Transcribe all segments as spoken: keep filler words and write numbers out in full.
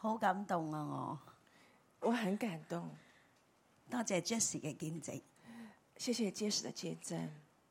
好感動啊！ 我我很感動。 我多謝 Jessie 嘅見證， 謝謝 Jessie 的見證。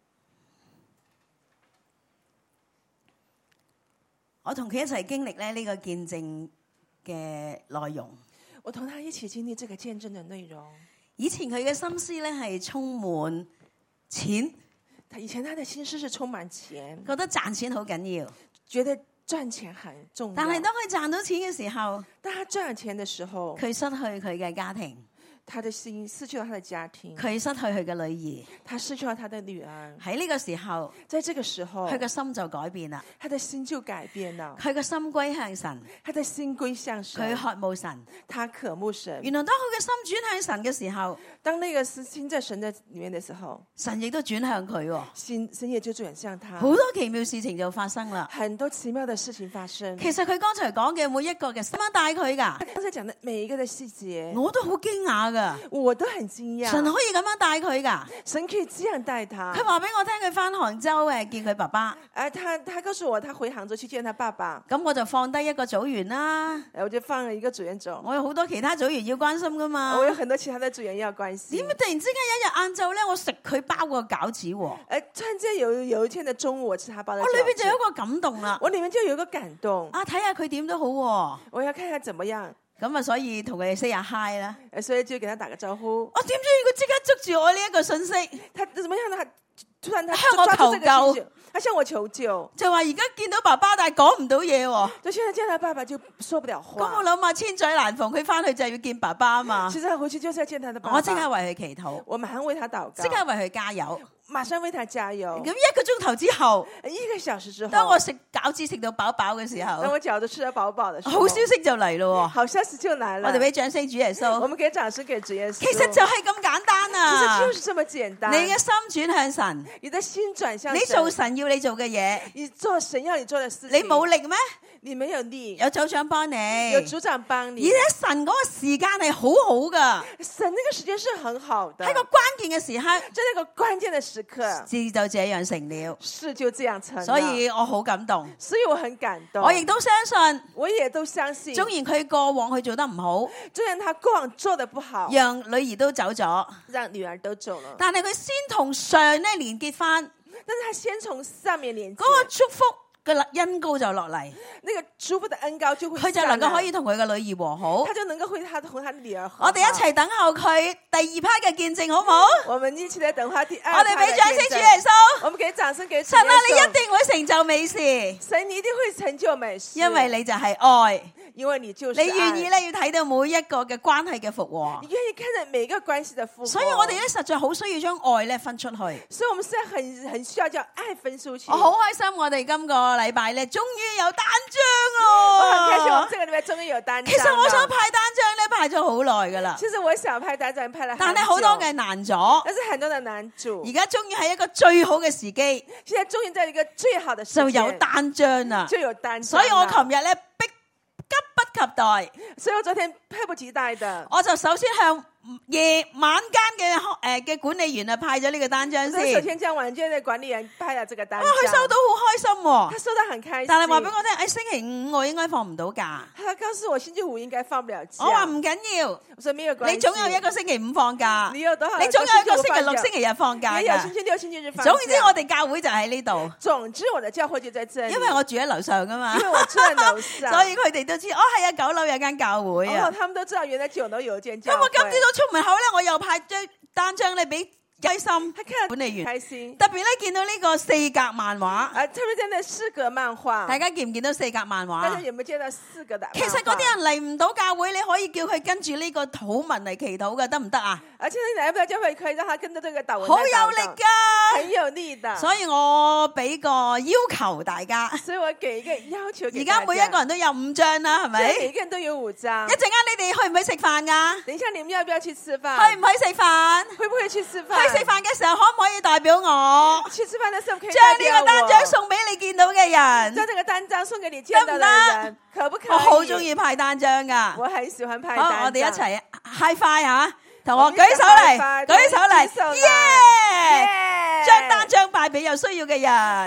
我同佢一齊經歷咧呢個見證嘅內容。 我同他一起經歷這個見證的內容。 以前佢嘅心思咧係充滿錢， 他以前他的心思是充滿錢， 覺得賺錢好緊要， 覺得賺錢很重要。 但係當佢賺到錢嘅時候， 當他賺錢的時候， 佢失去佢嘅家庭， 他的心失去了他的家庭， 佢失去佢嘅女兒， 他失去了他的女兒。 喺呢個時候， 在這個時候， 佢嘅心就改變啦， 他的心就改變了， 佢嘅心歸向神， 他的心歸向神， 佢渴慕神。 他渴慕神。 原來當佢嘅心轉向神嘅時候， 當那個心在神的裏面的時候， 神亦都轉向佢喎， 心神也就轉向他， 好多奇妙事情就發生啦。 很多奇妙的事情發生。 其實佢剛才講嘅每一個嘅點樣帶佢噶， 剛才講的每一個的細節， 我都好驚訝噶。 我都很驚訝。 神可以咁樣帶佢噶， 神可以這樣帶他。 佢話俾我聽，佢翻杭州誒見佢爸爸。 而他他告訴我，他回杭州去見他爸爸。 咁我就放低一個組員啦。 誒，我就放了一個組員走。 我有好多其他組員要關心噶嘛。 我有很多其他的組員要關心。 點解突然之間有一日晏晝咧，我食佢包個餃子喎？ 誒，突然之間有有一天的中午，我吃他包的餃子。 我裏邊就有一個感動啦。 我裏面就有一個感動。 啊，睇下佢點都好喎。 我要看下怎麼樣。 咁啊，所以同佢 say 下 hi 啦。 所以就給他打個招呼。 我點知佢即刻捉住我呢一個信息， 他怎麼樣呢？突然他向我求救， 他向我求救， 就話而家見到爸爸，但係講唔到嘢喎。 就現在見到爸爸就說不了話。 咁我諗下千載難逢，佢翻去就係要見爸爸啊嘛。 其實他回去就是要見他的爸爸。 我即刻為佢祈禱， 我馬上為他禱告， 即刻為佢加油。 馬上為他加油。 咁一個鐘頭之後， 一個小時之後， 當我食餃子食到飽飽嘅時候， 當我餃子吃得飽飽的時候， 好消息就嚟咯。 好消息就來了。 我哋俾掌聲主耶穌。 我們給掌聲給主耶穌。 其實就係咁簡單啊！ 其實就是這麼簡單。 你嘅心轉向神， 你的心轉向神。 你做神要你做嘅嘢， 你做神要你做的事情。 你冇力咩？ 你沒有力， 有組長幫你， 有組長幫你。 而且神嗰個時間係好好噶， 神那個時間是很好的。 喺個關鍵嘅時刻， 在那個關鍵的時刻， 事就這樣成了， 事就這樣成了。 所以我好感動， 所以我很感動。 我亦都相信， 我也都相信。 縱然佢過往佢做得唔好， 雖然他過往做得不好， 讓女兒都走咗， 讓女兒都走了， 但係佢先同上咧連結翻， 但是他先從上面連結， 嗰個祝福嘅恩膏就落嚟， 那個祝福的恩膏就會， 佢就能夠可以同佢嘅女兒和好， 他就能夠會他同他女兒和好。 我哋一齊等候佢第二 part 嘅見證，好唔好？ 我們一起來等候第二。 我哋俾掌聲主耶穌。 我們給掌聲給神啊，你一定會成就美事， 神你一定會成就美事， 因為你就係愛。 因為你就是愛， 你願意咧要睇到每一個嘅關係嘅復和， 你願意看到每一個關係的復和， 所以我哋咧實在好需要將愛咧分出去。 所以我們現在很很需要將愛分出去。 我好開心，我哋今個禮拜咧終於有單張我咯！ 很開心，我們這個禮拜終於有單張。 其實我想派單張咧派咗好耐噶啦， 其實我想派單張派了， 但係好多嘅難阻， 但是很多的難阻。 而家終於係一個最好嘅時機， 現在終於在一個最好的時間就有單張啦， 就有單張。 所以我琴日咧逼急不及待， 所以我昨天迫不及待的， 我就首先向夜晚間嘅誒嘅管理員啊派咗呢個單張先。 首先將晚間嘅管理員派咗這個單張。 哇，佢收到好開心喎， 他收到很開心。 但係話俾我聽，喺星期五我應該放唔到假。 他告訴我星期五應該放不了假。 我話唔緊要， 我說沒有關係， 你總有一個星期五放假， 你有多少？ 你總有一個星期六、星期日放假。 你有星期六、星期日放假。 總之我哋教會就喺呢度。 總之我的教會就在這裡。 因為我住喺樓上噶嘛， 因為我住喺樓上， 所以佢哋都知，哦係啊，九樓有間教會啊。 哦，他們都知道原來九樓有一間教會。 咁我今朝早出門口咧，我又派張單張咧俾開心管理員， 開心。 特別咧見到呢個四格漫畫， 啊，特別見到四格漫畫。 大家見唔見到四格漫畫？ 大家有冇見到四格的？ 其實嗰啲人嚟唔到教會，你可以叫佢跟住呢個禱文嚟祈禱嘅，得唔得啊？ 而且你來不了教會，可以讓他跟着這個禱文。 好有力噶， 很有力的。 所以我俾個要求大家， 所以我給一個要求。 而家每一個人都有五張啦，係咪？ 每一個人都有五張。 一陣間你哋去唔去食飯噶？ 等一下你們要不要去吃飯？ 去唔去食飯？ 會不會去吃飯？ 去食飯嘅時候可唔可以代表我？ 去吃飯的時候可以將呢個單張送俾你見到嘅人。 將這個單張送給你見到嘅人，可不可以？ 我好中意派單張噶。 我很喜歡派單張。 好，我哋一齊 high five 吓，同我舉手嚟，舉手嚟，耶！將單張派俾有需要嘅人。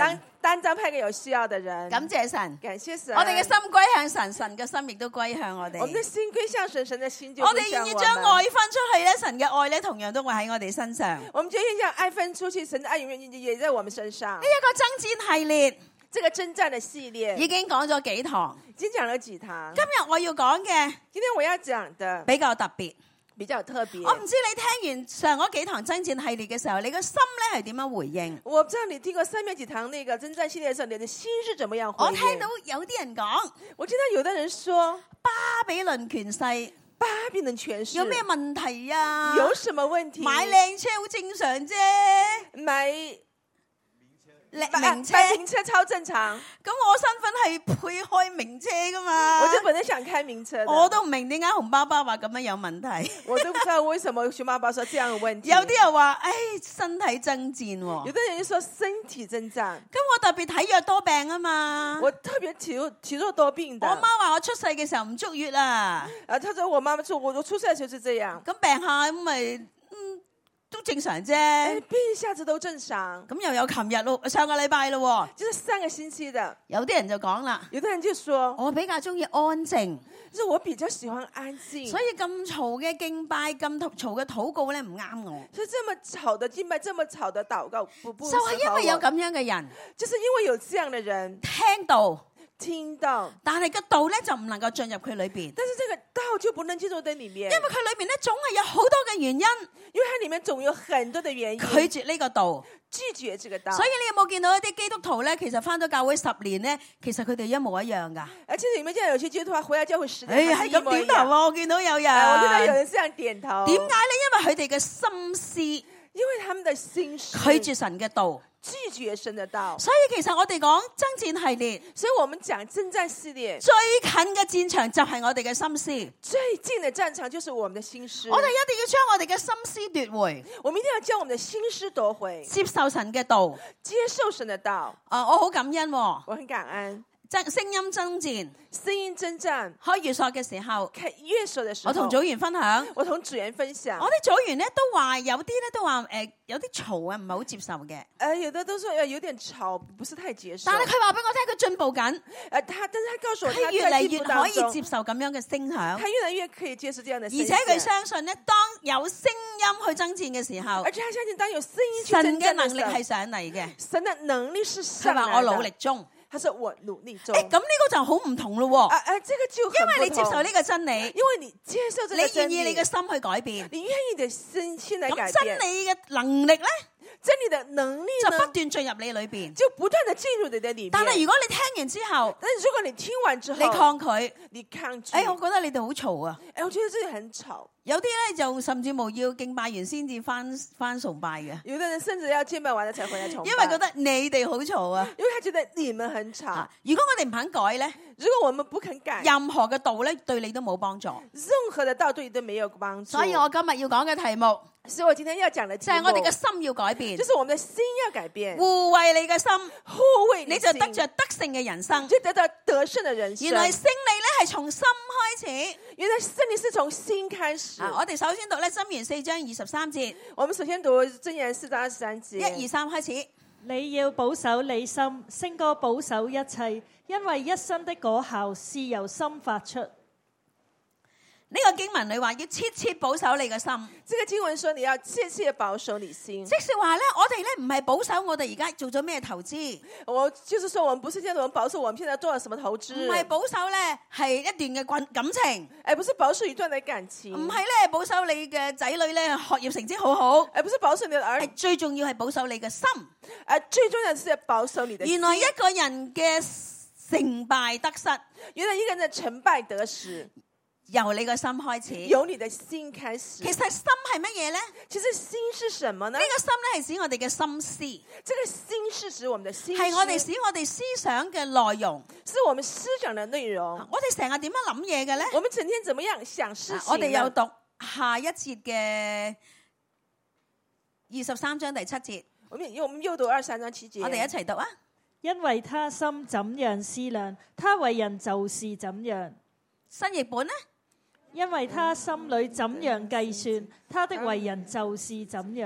單張派給有需要的人。 感謝神， 感謝神。 我哋嘅心歸向神，神嘅心亦都歸向我哋。 我們的心歸向神，神的心就我歸向我們。 哋願意將愛分出去咧，神嘅愛咧同樣都會喺我哋身上。 我們就願意將愛分出去，神的愛永遠也在我們身上。 呢一個爭戰系列， 這個征戰的系列已經講咗幾堂， 已經講了幾堂。 今日我要講嘅今天我要講的比較特別。 比較特別。 我唔知你聽完上嗰幾堂爭戰系列嘅時候，你個心咧係點樣回應？ 我不知道你聽過上面幾堂那個征戰系列的時候，你的心是怎麼樣回應？ 我聽到有啲人講， 我聽到有的人說巴比倫權勢， 巴比倫權勢有咩問題啊？ 有什麼問題？ 買靚車好正常啫， 買名車， 名車超正常。 咁我身份係配開名車噶嘛？ 我就本來想開名車的， 我都唔明點解洪爸爸話咁樣有問題。 我都不知道為什麼熊爸爸說這樣有問題。 有啲人話，誒，身體爭戰喎。 有的人就說身體征戰。 咁我特別體弱多病啊嘛。 我特別體弱體弱多病的。 我媽話我出世嘅時候唔足月啊。 啊，他說我媽媽說我我出世嘅時候是這樣。 咁病下咁咪。都正常啫， 病一下子都正常。 咁又有琴日咯，上個禮拜咯， 就是上個星期的。 有啲人就講啦， 有啲人就說我比較中意安靜， 就是我比較喜歡安靜， 所以咁嘈嘅敬拜、咁嘈嘅禱告咧唔啱我。 所以這麼吵的敬拜、這麼吵的禱告不不， 就係因為有咁樣嘅人， 就是因為有這樣的人聽到。 聽到， 但係個道咧就唔能夠進入佢裏邊。 但是這個道就不能進入在裏面， 因為佢裏面咧總係有好多嘅原因， 因為它裏面總有很多的原因拒絕呢個道， 拒絕這個道。 所以你有冇見到一啲基督徒咧？其實返咗教會十年咧，其實佢哋一模一樣噶。 而且你們見到有些基督徒回來教會十年， 誒係咁點頭啊！我見到有人， 我見到有人這樣點頭。 點解咧？因為佢哋嘅心思， 因為他們的心思拒絕神嘅道。 拒絕神的道， 所以其實我哋講爭戰系列， 所以我們講征戰系列， 最近嘅戰場就係我哋嘅心思， 最近的戰場就是我們的心思。 我哋一定要將我哋嘅心思奪回， 我們一定要將我們的心思奪回， 接受神嘅道， 接受神的道。 啊，我好感恩， 我很感恩。 爭聲音爭戰， 聲音征戰， 開月朔嘅時候， 開月朔嘅時候， 我同組員分享， 我同組員分享， 我啲組員咧都話有啲咧都話誒、呃、有啲嘈啊，唔係好接受嘅。誒、 呃，有的都說誒有點吵，不是太接受。 但係佢話俾我聽，佢進步緊。誒、 呃，他但是他告訴我， 佢越嚟越可以接受咁樣嘅聲響， 他越嚟越可以接受這樣的聲響。 而且佢相信咧，當有聲音去爭戰嘅時候， 而且他相信當有聲音去神嘅能力係上嚟嘅， 神的能力是上嚟嘅。 佢話我努力中。 他說我努力中。 誒，咁呢個就好唔同咯。 啊啊，這個就因為你接受呢個真理， 因為你接受這個真理， 你願意你嘅心去改變， 你願意你的心心來改變。 咁真理嘅能力咧， 真理的能力就不斷進入你裏邊， 就不斷的進入你的裏面。 但係如果你聽完之後， 但是如果你聽完之後， 你抗拒， 你抗拒， 誒，我覺得你哋好嘈啊！ 誒，我覺得這裡很吵。 有啲咧就甚至無要敬拜完先至翻翻崇拜嘅， 有的人甚至要敬拜完了才回來崇拜， 因為覺得你哋好嘈啊， 因為他覺得你們很吵。 啊、如果我哋唔肯改咧， 如果我們不肯改， 任何嘅道咧對你都冇幫助， 任何的道對你都沒有幫助。 所以我今日要講嘅題目， 所以我今天要講的題目就係我哋嘅心要改變， 就是我們的心要改變， 護衛你嘅心， 護衛你就得着得勝嘅人生， 就得到得勝的人生。 原來勝利咧係從心開始， 原來勝利是從心開始。 啊、我哋首先讀咧箴言四章二十三節， 我們首先讀箴言四章二十三節， 一二三開始。 你要保守你心，勝過保守一切，因為一生的果效是由心發出。 呢個經文裏話要切切保守你嘅心， 這個經文說你要切切保守你心， 即是話咧，我哋咧唔係保守我哋而家做咗咩投資， 我就是說我們不是現在我們保守我們現在做了什麼投資， 唔係保守咧係一段嘅感感情， 誒，不是保守一段的感情， 唔係咧保守你嘅仔女咧學業成績好好， 誒，不是保守你的兒女， 最重要係保守你嘅心， 誒，最重要的是保守你的心。 原來一個人嘅成敗得失， 原來一個人的成敗得失， 由你個心開始， 由你的心開始。 其實心係乜嘢咧？ 其實心是什麼呢？ 呢個心咧係指我哋嘅心思， 這個心是指我們的心思， 係我哋使我哋思想嘅內容， 是我們思想的內容。 我哋成日點樣諗嘢嘅咧？ 我們整天怎麼樣想事情？ 我哋有讀下一節嘅二十三章第七節， 我們我們又讀二三章七節， 我哋一齊讀啊！ 因為他心怎樣思量，他為人就是怎樣。 新譯本呢？ 因為他心裏怎樣計算，他的為人就是怎樣。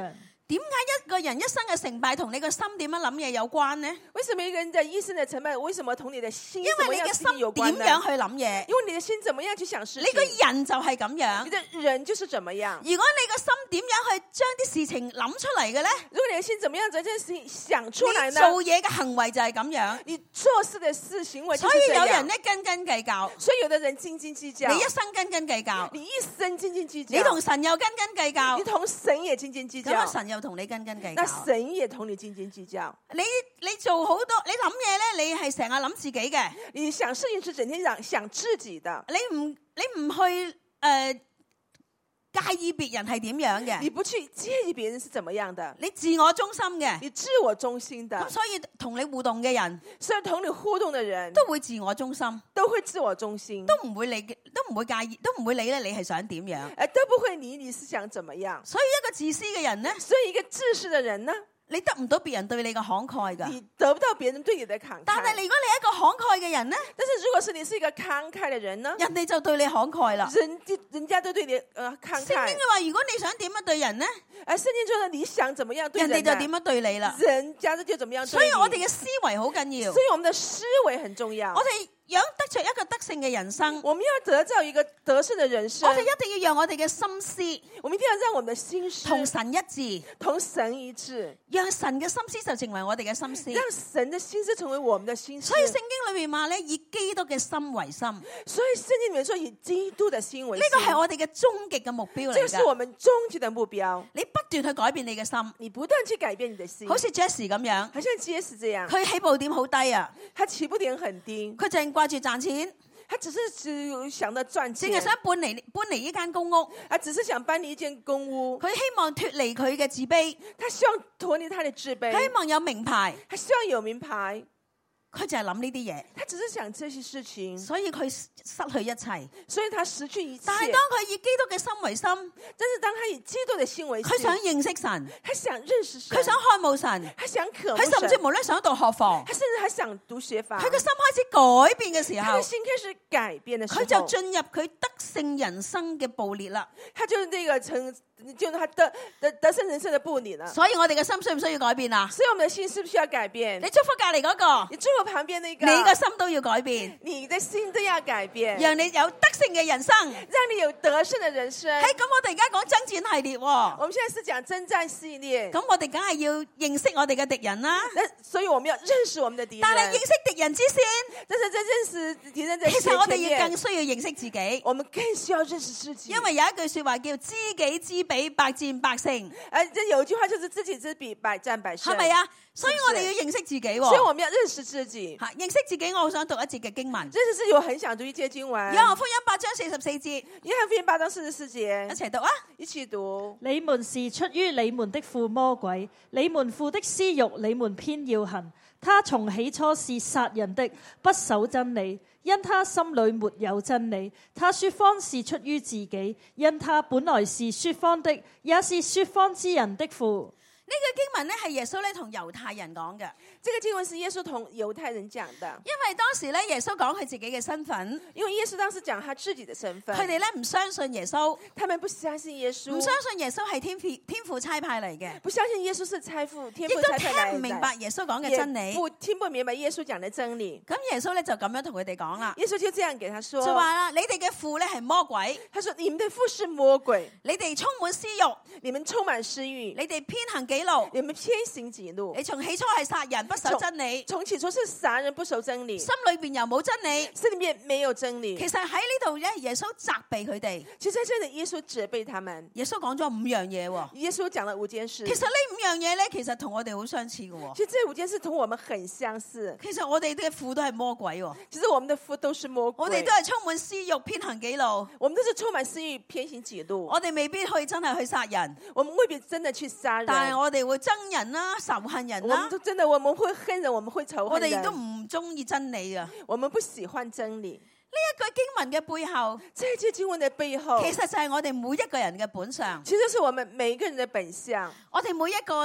點解一個人一生嘅成敗同你個心點樣諗嘢有關呢？ 為什麼一個人的一生的成敗，為什麼同你的心因為你嘅心有關呢？ 點樣去諗嘢， 因為你的心怎麼樣去想事情， 你個人就係咁樣。 你的人就是怎麼樣。 如果你個心點樣去將啲事情諗出嚟嘅咧？ 如果你的心怎麼樣將這件事情想出來呢？ 你做嘢嘅行為就係咁樣， 你做事的事行為就是所以這樣。 有人咧斤斤計較， 所以有的人斤斤計較， 你一生斤斤計較， 你一生斤斤計較， 你同神又斤斤計較你，同神也斤斤計咁啊較， 神又同你斤斤計那較。 神也同你斤斤計較。 你你做好多，你諗嘢咧，你係成日諗自己嘅， 你想事情是整天想想自己的， 你唔你唔去誒、呃、介意別人係點樣嘅， 你不去介意別人是怎麼樣的， 你自我中心嘅， 你自我中心的咁，所以同你互動嘅人所以同你互動的人都會自我中心， 都會自我中心， 都唔會理，都唔會介意，都唔會理咧你係想點樣。 呃都不會理你是想怎麼樣。 所以一個自私嘅人咧， 所以一個自私的人呢， 你得唔到別人對你嘅慷慨㗎。 你得不到別人對你的慷慨。 但係如果你係一個慷慨嘅人咧， 但是如果是你是一個慷慨的人呢， 人哋就對你慷慨啦。 人人家都對你呃慷聖經慨。 嘅話，如果你想點樣對人咧， 而聖經說呢，你想怎麼樣對人人呢， 哋就點樣對你啦。 人家就怎麼樣對你。 所以我哋嘅思維好緊要所，以我們的思維很重要。 我哋想得着一個得勝嘅人生， 我們要得到一個得勝的人生， 我哋一定要讓我哋嘅心思我們一定要讓我們的心思同神一致， 同神一致， 讓神嘅心思就成為我哋嘅心思。 讓神的心思成為我們的心思。 所以聖經裏面話咧，以基督嘅心為心，呢所以聖經裏面說以基督的心為心， 個係我哋嘅終極嘅目標嚟這個是我㗎。 們終極的目標。 你不斷去改變你嘅心， 你不斷去改變你的心， 好似 Jesse 咁樣， 好像傑斯這樣， 佢起步點好低啊， 他起步點很低， 佢淨係掛住賺錢， 他只是只想着賺淨係錢， 想搬離搬離呢間公屋， 他只是想搬離一間公屋， 佢希望脱離佢嘅自卑， 他希望脫離他的自卑， 佢希望有名牌， 他希望有名牌， 佢就係諗呢啲嘢， 他只是想這些事情， 所以佢失去一切。 所以他失去一切。 但係當佢以基督嘅心為心， 但是當他以基督的心為心， 佢想認識神， 他想認識神， 佢想渴慕神， 他想渴慕佢甚至神， 無咧想讀學房， 他甚至還想讀學法。 佢嘅心開始改變嘅時候他的，心開始改變的時候， 佢就進入佢得勝人生嘅步列啦。 他就是這個成，就是他得得得勝人生的步履了。 所以我哋嘅心需唔需要改變啊？ 所以我們的心是不是需要改變？ 你祝福隔離嗰個， 你祝福旁邊那個， 你嘅心都要改變， 你的心都要改變， 讓你有得勝嘅人生。 讓你有得勝的人生。 喺咁，我哋而家講爭戰系列喎， 我們現在是講征戰系列， 咁我哋梗係要認識我哋嘅敵人啦。 那所以我們要認識我們的敵人。 但係認識敵人之先， 但是在認識敵人的其實我哋前面， 要更需要認識自己， 我們更需要認識自己。 因為有一句說話叫知己知彼，百戰百勝， 而這有一句話就是知己知彼，百戰百勝， 係咪？啊？所以是我哋要認識自己喎。 所以我們要認識自己。 吓，認識自己，我好想讀一節嘅經文， 認識自己，我很想讀一節經文。 約翰福音八章四十四節， 約翰福音八章四十四一節， 齊讀啊！ 一起讀。 你們是出於你們的父魔鬼，你們父的私欲，你們偏要行。他從起初是殺人的，不守真理，因他心裏沒有真理。他說謊是出於自己，因他本來是說謊的，也是說謊之人的父。 呢個經文咧係耶穌咧同猶太人講嘅， 這個經文是耶穌同猶太人講的， 因為當時咧耶穌講佢自己嘅身份， 因為耶穌當時講他自己的身份， 佢哋咧唔相信耶穌， 他們不相信耶穌， 唔相信耶穌係天父天父差派嚟嘅， 不相信耶穌是差父天父亦都差派來的， 聽唔明白耶穌講嘅真理。 也不聽不明白耶穌講的真理。 咁耶穌咧就咁樣同佢哋講啦， 耶穌就這樣給他說， 就話啦：你哋嘅父咧係魔鬼， 他說你們的父是魔鬼， 你哋充滿私欲， 你們充滿私欲， 你哋偏行己路， 你們偏行己路， 你從起初係殺人不守真理， 從起初是殺人不守真理， 心裏邊又冇真理。 心裏面沒有真理。 其實喺呢度咧，耶穌責備佢哋。 其實在這裏耶穌責備他們， 耶穌講咗五樣嘢喎。 耶穌講了五件事。 其實呢五樣嘢咧，其實同我哋好相似嘅喎。 其實這五件事同我們很相似。 其實我哋嘅父都係魔鬼喎。 其實我們的父都是魔鬼， 我哋都係充滿私欲，偏行己路。 我們都是充滿私欲，偏行己路。 我哋未必去真係去殺人， 我們未必真的去殺人， 但係我哋會憎人啦、仇恨人啦我們。都真的我們會恨人，我們會仇我恨人， 哋亦都唔中意真理嘅。呢我們不喜歡真理。 一句經文嘅背後， 這一句經文的背後， 其實就係我哋每一個人嘅本相。 其實是我們每一個人的本相。 我哋每一個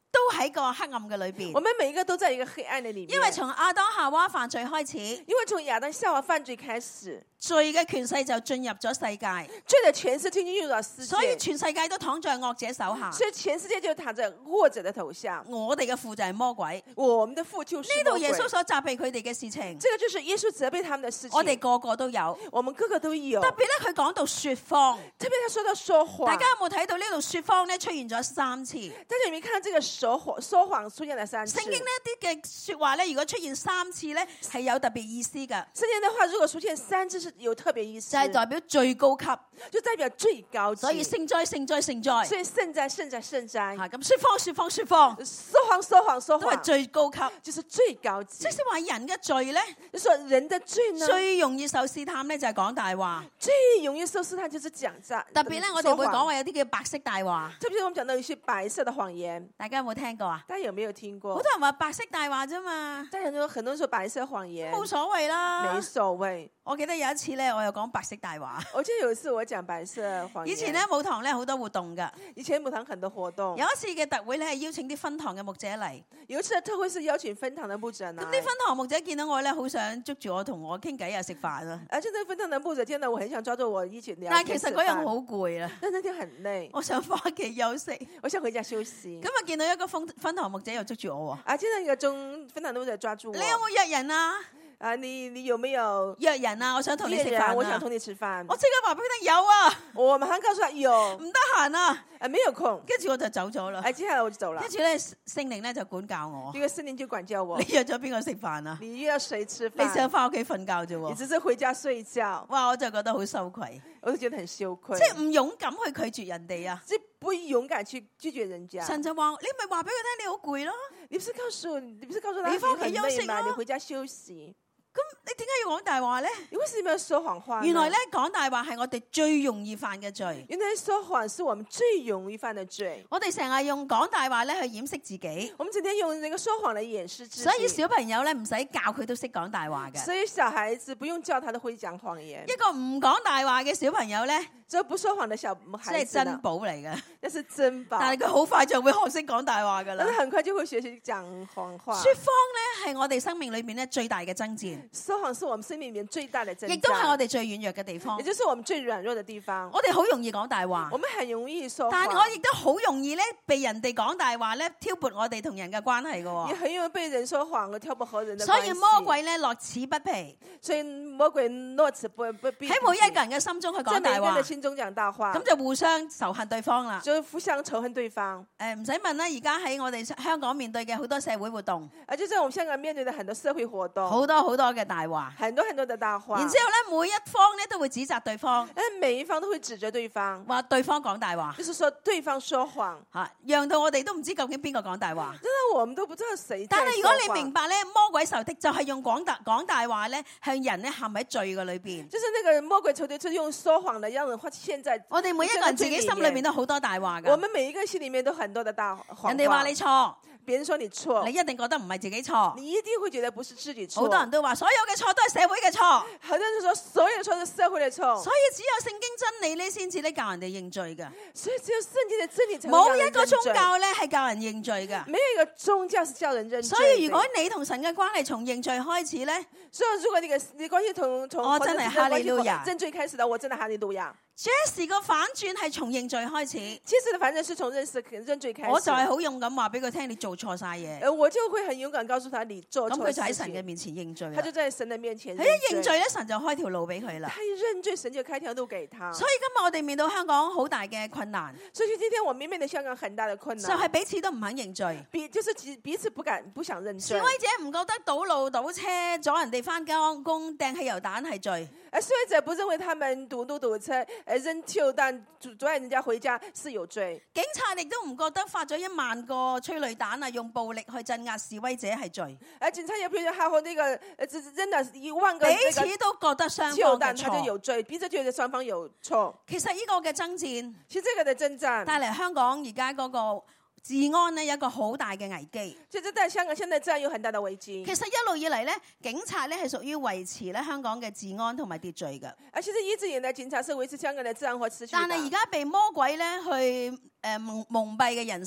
都喺個黑暗嘅裏邊我。們每一個都在一個黑暗的裏面。 因為從亞當夏娃犯罪開始， 因為從亞當夏娃犯罪開始， 罪嘅權勢就進入咗世界， 罪的權勢就進入到世界， 所以全世界都躺在惡者手下。 所以全世界就躺在惡者的頭下。 我哋嘅父就係魔鬼。 我們的父就是呢度魔鬼。 耶穌所責備佢哋嘅事情， 這個就是耶穌責備他們的事情。 我哋個個都有。 我們個個都有。 特別咧，佢講到說謊， 特別他說到說謊， 大家有冇睇到呢度說謊咧出現咗三次？ 大家有沒有看到這個說謊說謊出現了三次？ 聖經呢一啲嘅說話咧，如果出現三次咧，係有特別意思噶。 聖經的話，如果出現三次是有特別意思， 就係代表最高級， 就代表最高級。 所以聖哉聖哉聖哉， 所以聖哉聖哉聖哉。 吓咁說謊說謊說謊， 說謊說謊說都係謊， 最高級。 就是最高級。 即是話人嘅罪咧， 就說人的罪呢， 最容易受試探咧就係講大話。 最容易受試探就是講詐。 特別咧，我哋會講話有啲叫白色大話， 特別我們講到一些白色的謊言， 大家有冇聽過啊？ 大家有沒有聽過？ 好多人話白色大話啫嘛， 大家都很多人說白色謊言， 冇所謂啦沒。所謂。 我記得有一次咧，我又講白色大話。 我記得有一次我講白色謊言。 以前咧母堂咧好多活動噶， 以前母堂很多活動， 有一次嘅特會咧係邀請啲分堂嘅牧者嚟。 有一次的特會是邀請分堂的牧者呢。 咁啲分堂牧者見到我咧，好想捉住我同我傾偈啊食飯啊。 而且那分堂的牧者見到我，很想抓住我一起聊天。 但係其實嗰日好攰啊， 但那天很累， 我想翻屋企休息。 我想回家休息。 咁啊見到一個分分堂牧者又捉住我喎。 啊，見到一個中分堂的牧者抓住我。 你有冇約人啊？ 啊，你你有沒有約人啊？我想同你食約人飯啊！ 我想同你吃飯。 我即刻話俾佢聽有啊， 我馬上告訴他有， 唔得閒啊。 啊，沒有空。 跟住我就走咗啦。 哎，接下來我就走了跟。住咧聖靈咧就管教我。 這個聖靈就管教我你。約咗邊個食飯啊？ 你約了誰吃你飯？ 想翻屋企瞓覺啫喎。 你只是回家睡覺。 哇！我就覺得好羞愧， 我就覺得很羞愧。 即係唔勇敢去拒絕人哋啊。 即不勇敢去拒絕人家。 神就話：你咪話俾佢聽，你好攰咯。 你不是告訴你不是告訴他你返屋企很累嗎？ 休息咯你回家休息。 咁你點解要講大話咧？ 你為什麼要說謊話呢？ 原來咧講大話係我哋最容易犯嘅罪。 原來說謊是我們最容易犯的罪。 我哋成日用講大話咧去掩飾自己， 我們整天用那個說謊來掩飾自己。 所以小朋友咧唔使教佢都識講大話嘅。 所以小孩子不用教他都會講謊言。 一個唔講大話嘅小朋友咧， 這不說謊的小即孩子呢， 係珍寶嚟嘅。 那是珍寶。 但係佢好快就會學識講大話噶啦但。是很快就會學習講謊話。 說謊咧係我哋生命裏面咧最大嘅爭戰， 說謊是我們生命裏面最大的爭戰， 亦都係我哋最軟弱嘅地方也。就是我們最軟弱的地方。 我哋好容易講大話我，們很容易說謊， 但係我亦都好容易咧被人哋講大話咧挑撥我哋同人嘅關係嘅。 也很容易被人說謊而挑撥和人的關係。 所以魔鬼咧樂此不疲， 所以魔鬼樂此不不必喺每一個人嘅心中去講大話在每一個人的，心中講大話， 咁就互相仇恨對方啦。 就互相仇恨對方。 誒唔使問啦，而家喺我哋香港面對嘅好多社會活動， 而就在我們香港面對的很多社會活動， 好多好多嘅大話， 很多很多的大話。 然之後咧每一方咧都會指責對方， 但每一方都會指責對方， 話對方講大話就是說對方說謊， 嚇，讓到我哋都唔知究竟邊個講大話。 真的我們都不知道誰在但係如果你說謊明白咧，魔鬼仇敵就係用講大講大話咧，向人咧陷喺罪嘅裏邊。 就是那個魔鬼仇敵，就是用說謊的，讓人現在我哋每一個人自己心裏面都好多大話㗎。 我們每一個心裏面都很多的大謊。 人哋話你錯， 別人說你錯， 你一定覺得唔係自己錯。 你一定會覺得不是自己錯。 好多人都話所有嘅錯都係社會嘅錯， 很多人說所有的錯是社會的錯， 所以只有聖經真理咧先至咧教人哋認罪㗎。 所以只有聖經的真理才會冇讓人一個宗認罪， 教咧係教人認罪㗎。 沒有一個宗教是叫人認罪。 所以如果你同神嘅關係從認罪開始咧， 所以如果你嘅你關係從從我真係哈利路亞認罪開始的，我真的哈利路亞。 Jesse 個反轉係從認罪開始， 其實的反正是從認識認罪開始。 我就係好勇敢話俾佢聽，你做錯晒嘢。 呃，我就會很勇敢告訴他你做錯咁佢就喺事情神嘅面前認罪啦。 他就在神的面前認佢一認罪咧，神就開條路俾佢啦。 他一認罪，神就開條路給他。 所以今日我哋面對香港好大嘅困難， 所以今天我面對香港很大的困難， 就係彼此都唔肯認罪。 彼就是彼彼此不敢不想認罪。 示威者唔覺得堵路堵車阻人哋翻工掟汽油彈係罪， 而示威者不認為他們堵路堵車，誒扔汽油彈阻阻礙人家回家是有罪。 警察亦都唔覺得發咗一萬個催淚彈啊，用暴力去鎮壓示威者係罪。 而警察也譬如還有那個呃只扔了一萬個那彼個此都覺得雙汽油方嘅彈，他就錯。 有罪，彼此覺得雙方有錯。 其實呢個嘅爭戰其實這個的征戰帶嚟香港而家嗰個治安呢，有一個好大嘅危機。 其實在香港現在治安有很大的危機。 其實一路以嚟咧，警察咧係屬於維持咧香港嘅治安同埋秩序嘅。 而其實一直以來，警察是維持香港的治安和秩序的。 但係而家被魔鬼咧去誒蒙蒙蔽嘅人心。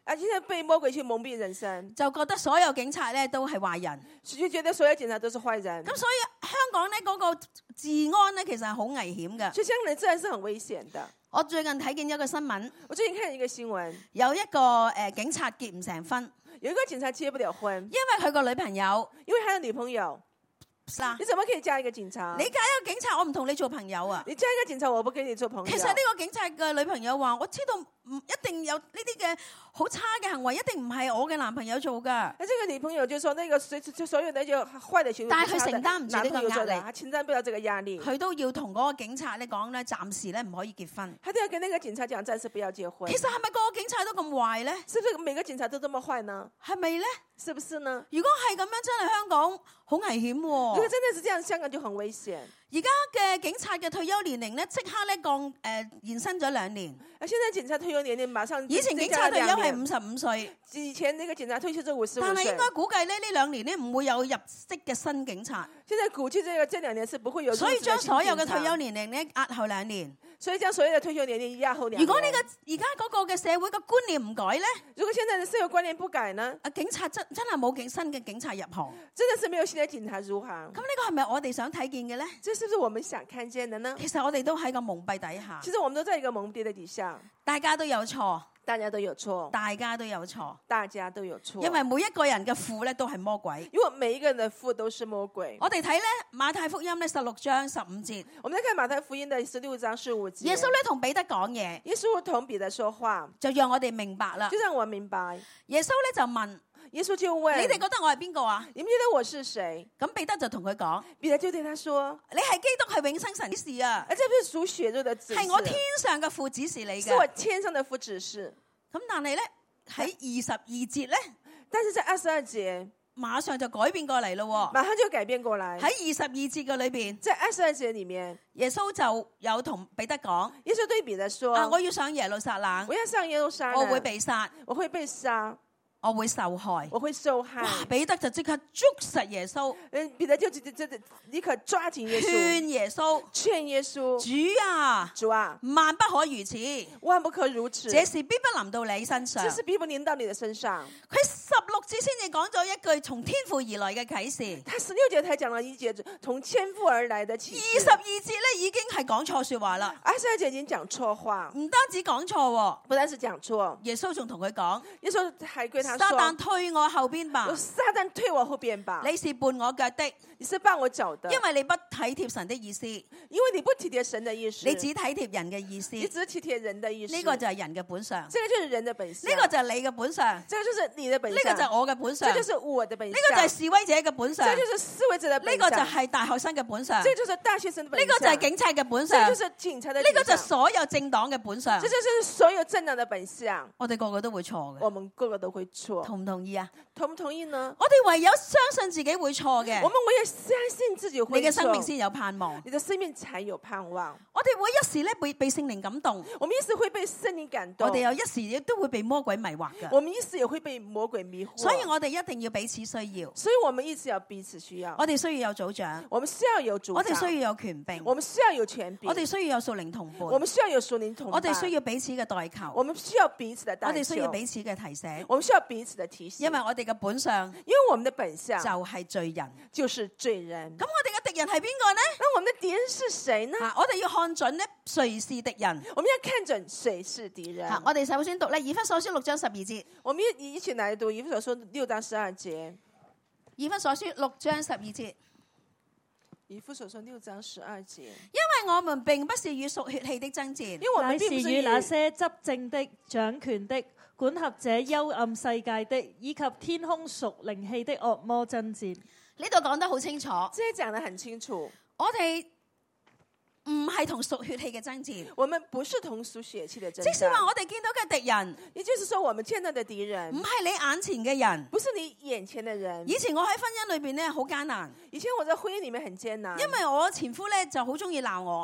啊，現在被魔鬼去蒙蔽人生， 就覺得所有警察咧都係壞人。 就覺得所有警察都是壞人。 咁所以香港咧嗰個治安咧其實係好危險嘅。 所以香港人治安是很危險的。 我最近睇見一個新聞， 我最近看一個新聞， 有一個誒警察結唔成婚， 有一個警察結不了婚， 因為佢個女朋友因為他的女朋友。你怎麼可以嫁一個警察？ 你嫁一個警察，我唔同你做朋友啊！ 你嫁一個警察，我不跟你做朋友。 其實呢個警察嘅女朋友話：我知道唔一定有呢啲嘅好差嘅行為，一定唔係我嘅男朋友做噶。 那這個女朋友就說：那個所所有那個壞的行為， 但係佢承擔唔住呢個壓力， 他承擔不了這個壓力。 佢都要同嗰個警察咧講咧，暫時咧唔可以結婚。 他都要跟那個警察講，暫時不要結婚。 其實係咪個個警察都咁壞咧？ 是不是每個警察都這麼壞呢？ 係咪咧？ 是不是呢？ 如果係咁樣，真係香港好危險喎。 如果真的是這樣，香港就很危險。 而家嘅警察嘅退休年齡咧，即刻咧降誒、呃、延伸咗兩年。 啊，現在警察退休年齡馬上以前警察退休係五十五歲， 以前那個警察退休就五十五歲。 但係應該估計咧呢兩年咧唔會有入職嘅新警察。 現在估計這個這兩年是不會有。 所以將所有嘅退休年齡咧壓後兩年。 所以將所有嘅退休年齡壓後兩年。 如果呢、這個而家嗰個嘅社會嘅觀念唔改咧， 如果現在嘅社會觀念不改呢？ 啊，警察真真係冇警新嘅警察入行， 真的是沒有新嘅警察入行。 咁呢個係咪我哋想睇見嘅咧？ 這是不是我們想看見的呢？ 其實我哋都喺個蒙蔽底下。 其實我們都在一個蒙蔽的底下， 大家都有錯， 大家都有錯， 大家都有錯， 大家都有錯。 因為每一個人嘅父咧都係魔鬼。 因為每一個人的父都是魔鬼。 我哋睇咧馬太福音咧十六章十五節， 我們來看馬太福音的十六章十五節。 耶穌咧同彼得講嘢， 耶穌同彼得說話， 就讓我哋明白啦。 就讓我明白。 耶穌咧就問， 耶穌就問： 你哋覺得我係邊個啊？ 你們覺得我是誰？ 咁彼得就同佢講， 彼得就對他說： 你係基督，係永生神之事啊！ 而這不是屬血肉的指示， 係我天上嘅父指示你嘅。 是我天上的父指示。 咁但係咧喺二十二節咧， 但是在二十二節馬上就改變過嚟咯。 馬上就改變過來。 喺二十二節嘅裏邊， 在二十二節裏面， 耶穌就有同彼得講： 耶穌對彼得說： 啊，我要上耶路撒冷， 我要上耶路撒冷， 我會被殺， 我會被殺。 我會受害， 我會受害。 哇！彼得就即刻捉實耶穌， 嗯，彼得就就就立刻抓緊耶穌， 勸耶穌， 勸耶穌， 主啊， 主啊， 萬不可如此， 萬不可如此， 這事必不臨到你身上， 這事必不臨到你的身上。 佢十六節先至講咗一句從天父而來嘅啟示， 他十六節才講了一節從天父而來的啟示。 二十二節咧已經係講錯說話啦， 二十二節已經講錯話， 唔單止講錯， 不單是講錯， 耶穌仲同佢講， 耶穌還對他說： 撒旦退我後邊吧， 撒旦退我後邊吧， 你是絆我腳的， 你是絆我腳的， 因為你不體貼神的意思， 因為你不體貼神的意思， 你只體貼人嘅意思， 你只體貼人的意思， 呢個就係人嘅本相， 這個就是人的本相， 呢個就係你嘅本相， 這個就是你的本相， 呢個就係我嘅本相， 這就是我的本相， 呢個就係示威者嘅本相， 這就是示威者的本相， 呢個就係大學生嘅本相， 這就是大學生的本相， 呢個就係警察嘅本相， 這就是警察的本相， 呢個就係所有政黨嘅本相， 這就是所有政黨的本相。 我哋個個都會錯嘅， 我們個個都會錯， 同唔同意啊？ 同唔同意呢？ 我哋唯有相信自己會錯嘅， 我們唯有相信自己會錯， 你嘅生命先有盼望， 你的生命才有盼望。 我哋會一時咧被被聖靈感動， 我們一時會被聖靈感動， 我哋有一時亦都會被魔鬼迷惑嘅， 我們一時也會被魔鬼迷惑。 所以我哋一定要彼此需要， 所以我們一直要彼此需要。 我哋需要有組長， 我們需要有組長， 我哋需要有權柄， 我們需要有權柄， 我哋需要有屬靈同伴， 我們需要有屬靈同伴， 我哋需要彼此嘅代求， 我們需要彼此的代求， 我哋需要彼此嘅提醒， 我們需要彼此的提醒， 因為我哋嘅本相， 因為我們的本相就係罪人， 就是罪人。 咁我哋嘅敵人係邊個呢？ 那我們的敵人是誰呢？ 啊，我哋要看準呢，誰是敵人？ 我們要看準誰是敵人。 啊，我哋首先讀咧，以弗所書六章十二節。 我們一一起來讀以弗所書六章十二節。 以弗所書六章十二節。 以弗所書六章十二節。 因為我們並不是與屬血氣的爭戰， 因為我們乃是並不是與那些執政的、掌權的、管轄這幽暗世界的，以及天空屬靈氣的惡魔爭戰。 呢度講得好清楚， 這講得很清楚。 我哋唔係同屬血氣嘅爭戰， 我們不是同屬血氣的爭戰。 即使話我哋見到嘅敵人， 也就是說我們見到的敵人， 唔係你眼前嘅人， 不是你眼前的人。 以前我喺婚姻裏邊咧好艱難， 以前我在婚姻裏面很艱難， 因為我前夫咧就好中意鬧我。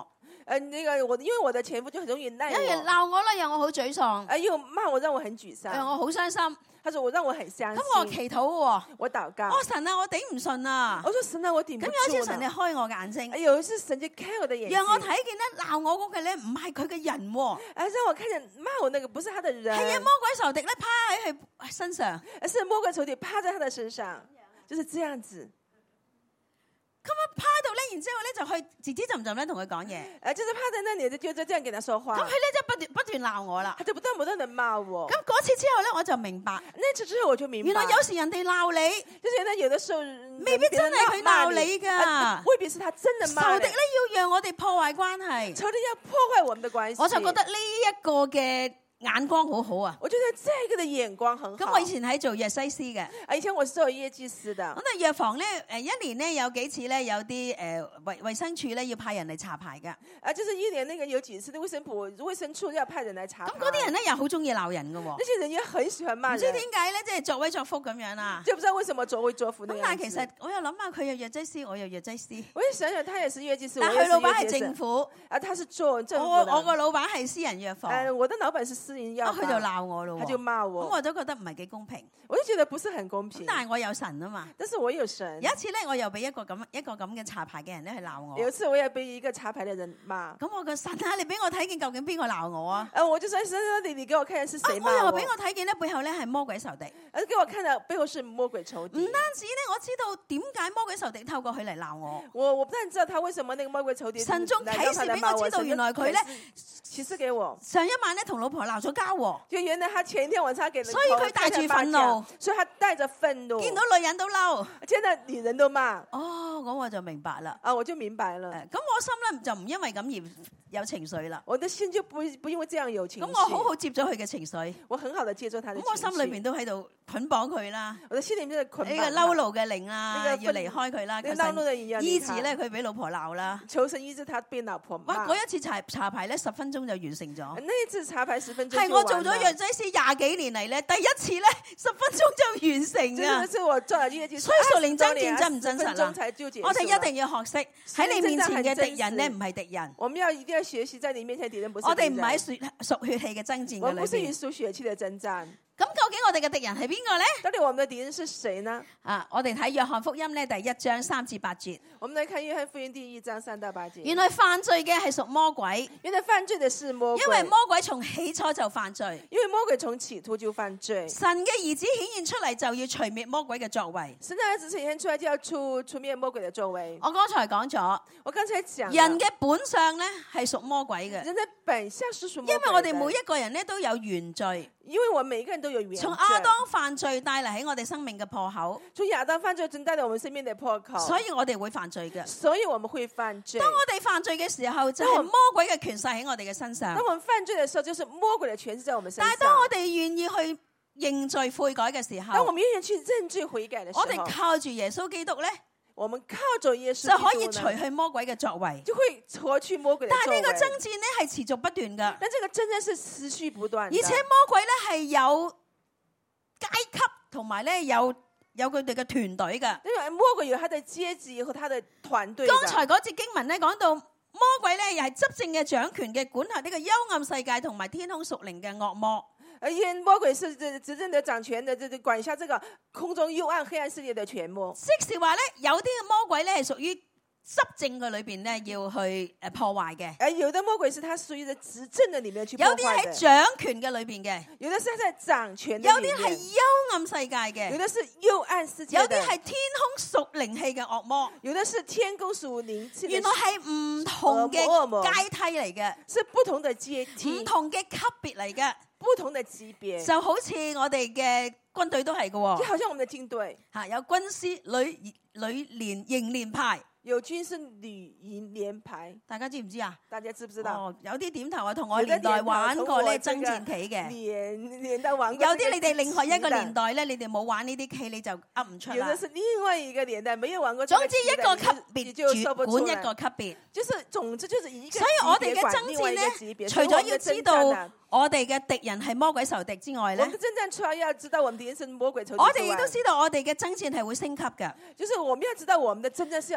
呃，那個我因為我的前夫就很容易賴有人我， 鬧我啦，讓我好沮喪， 啊，又罵我，讓我很沮喪。 讓我好傷心。 他說我讓我很傷咁我心， 祈禱喎， 我禱告， 哦神啊，我頂唔順啊！ 我說神啊，我頂不咁有一住次神你呢。 開我眼睛哎，有一次神就開我的眼睛， 讓我睇見咧鬧我嗰個咧唔係佢嘅人喎， 啊，讓我看見罵我那個不是他的人， 係啊魔鬼仇敵咧趴喺佢身上。 而是魔鬼仇敵趴在他的身上，就是這樣子。 咁啊趴到咧，然之後咧就去吱吱浸浸咧同佢講嘢。 呃，就是趴在那裡，就就這樣跟他說咁話佢，咧就不斷不斷鬧我啦。 他就不斷不斷的罵我。 咁嗰次之後咧，我就明白， 那次之後我就明白， 原來有時人哋鬧你， 就是原來有的時候未必真係佢鬧你啊噶。 未必是他真的罵你仇敵咧要讓我哋破壞關係， 仇敵要破壞我們的關係。 我就覺得呢一個嘅眼光好好啊。 我覺得這個的眼光很好。 咁我以前喺做藥劑師嘅， 啊，以前我是做業績師的咁。啊藥房咧誒一年咧有幾次咧有啲誒衛衛生署咧要派人嚟查牌㗎。 啊，就是一年那個有幾次的衛生部衛生處要派人來查牌。 咁嗰啲人咧又好中意鬧人㗎喎， 那些人也很喜歡罵人。 唔知點解咧，即係作威作福咁樣啊。 就不知道為什麼作威作福那咁樣子。 但係其實我又諗下，佢有藥劑師，我有藥劑師， 我一想想，他也是業績師， 但我也是係佢老闆係業績師政府， 啊，他是做政我府的。 我個老闆係私人藥房， 呃，我的老闆是私人藥啊房， 佢就鬧我咯喎， 他就罵咁我， 我都覺得唔係幾公平。 我就覺得不是很公平。 但係我有神啊嘛。 但是我有神。 有一次咧，我又俾一個咁一個咁嘅查牌嘅人咧去鬧我。 有一次我也被一個查牌的人罵， 咁我個神啊，你俾我睇見究竟邊個鬧我啊？ 呃，我就說神神你你給我看是啊誰罵我？ 我又俾我睇見咧，背後咧係魔鬼仇敵。 而給我看到背後是魔鬼仇敵。 唔單止咧，我知道點解魔鬼仇敵透過佢嚟鬧我。 我我不但知道他為什麼那個魔鬼仇敵神中啟示俾我知道，原來佢咧啟示給我， 上一晚咧同老婆鬧咗交喎， 就原來他前一天晚上給， 所以佢帶住憤怒， 所以他帶着憤怒， 見到女人都嬲。 見到女人都罵。 哦，咁我就明白啦。 啊，我就明白了。 誒咁我心咧就唔因為咁而有情緒啦。 我的心就不不因為這樣有情緒。 咁我好好接咗佢嘅情緒， 我很好的接受他的情緒。 咁我心裏邊都喺度捆綁佢啦。 我的心裏面就捆綁呢個嬲怒嘅靈啦， 呢個要離開佢啦。 呢個嬲怒嘅靈要離開醫治咧，佢俾老婆鬧啦。 求神醫治他被老婆罵。 哇！嗰一次查查牌咧，十分鐘就完成咗。 那一次查牌十分鐘係我做咗藥劑師廿幾年嚟咧，第一次咧十分鐘就完成啊！ 真的是我做了業績， 所以屬靈爭戰真唔真實啦？ 啦我哋一定要學識喺你面前嘅敵人咧，唔係敵人。 我們要一定要學習，在你面前敵人不是敵人。 我哋唔係喺屬血氣嘅爭戰嘅裏我們不是與邊。 屬血氣的爭戰。 咁究竟我哋嘅敵人係邊個咧？ 到底我們的敵人是誰呢？ 啊，我哋睇約翰福音咧第一章三至八節。 我們來看約翰福音第一章三到八節。 原來犯罪嘅係屬魔鬼， 原來犯罪的是魔鬼， 因為魔鬼從起初就犯罪。 因為魔鬼從起初就犯罪。 神嘅兒子顯現出嚟就要除滅魔鬼嘅作為。 神的兒子顯現出來就要除除滅魔鬼的作為。 我剛才講咗， 我剛才講人嘅本相咧係屬魔鬼嘅， 人的本相是屬魔鬼的， 因為我哋每一個人咧都有原罪。 因為我們每一個人都有原罪。 從亞當犯罪帶嚟喺我哋生命嘅破口， 從亞當犯罪真帶嚟我們生命的破口， 所以我哋會犯罪嘅。 所以我們會犯罪。 當我哋犯罪嘅時候，就係魔鬼嘅權勢喺我哋嘅身上。 當我們犯罪的時候，就是魔鬼的權勢在我們身上。 但係當我哋願意去認罪悔改嘅時候， 當我們願意去認罪悔改的時候， 我哋靠住耶穌基督咧， 我們靠着耶穌就可以除去魔鬼嘅作為， 就會除去魔鬼的作為。 但係呢個爭戰咧係持續不斷噶， 但這個爭戰是持續不斷， 而且魔鬼咧係有階級同埋咧有有佢哋嘅團隊噶。 因為魔鬼有他的階級和他的團隊。 剛才嗰節經文咧講到魔鬼咧又係執政嘅掌權嘅，管轄呢個幽暗世界同埋天空屬靈嘅惡魔。 而因魔鬼是執政的掌權的，這個管轄這個空中幽暗黑暗世界的權魔。 即是話咧，有啲嘅魔鬼咧係屬於執政嘅裏邊咧要去誒破壞嘅， 而有的魔鬼是他屬於在執政的裏面去破壞的。 有啲喺掌權嘅裏邊嘅， 有的是在掌權的有裏面， 啲係幽暗世界嘅， 有的是幽暗世界的， 有啲係天空屬靈氣嘅惡魔， 有的是天空屬靈氣的。 原來係唔同嘅階梯嚟嘅， 是不同的階梯， 唔同嘅級別嚟嘅， 不同的級別， 就好似我哋嘅軍隊都係嘅喎， 就好像我們的軍隊嚇有軍師、旅旅連、營連派。 有軍事旅營連排， 大家知唔知啊？ 大家知唔知道？ 哦，有啲點頭啊，同我年代玩過咧爭戰棋嘅。 連連到玩。 有啲你哋另外一個年代咧，你哋冇玩呢啲棋，你就噏唔出啦。 有的是另外一個年代，沒有玩過。 總之一個級別主管一個級別， 就是總之就是一個。 所以我哋嘅爭戰咧，除咗要知道我哋嘅敵人係魔鬼仇敵之外咧， 我哋征戰出來要知道我們敵人是魔鬼仇敵。 我哋亦都知道我哋嘅爭戰係會升級嘅。 就是我們要知道我們的征戰是要喺你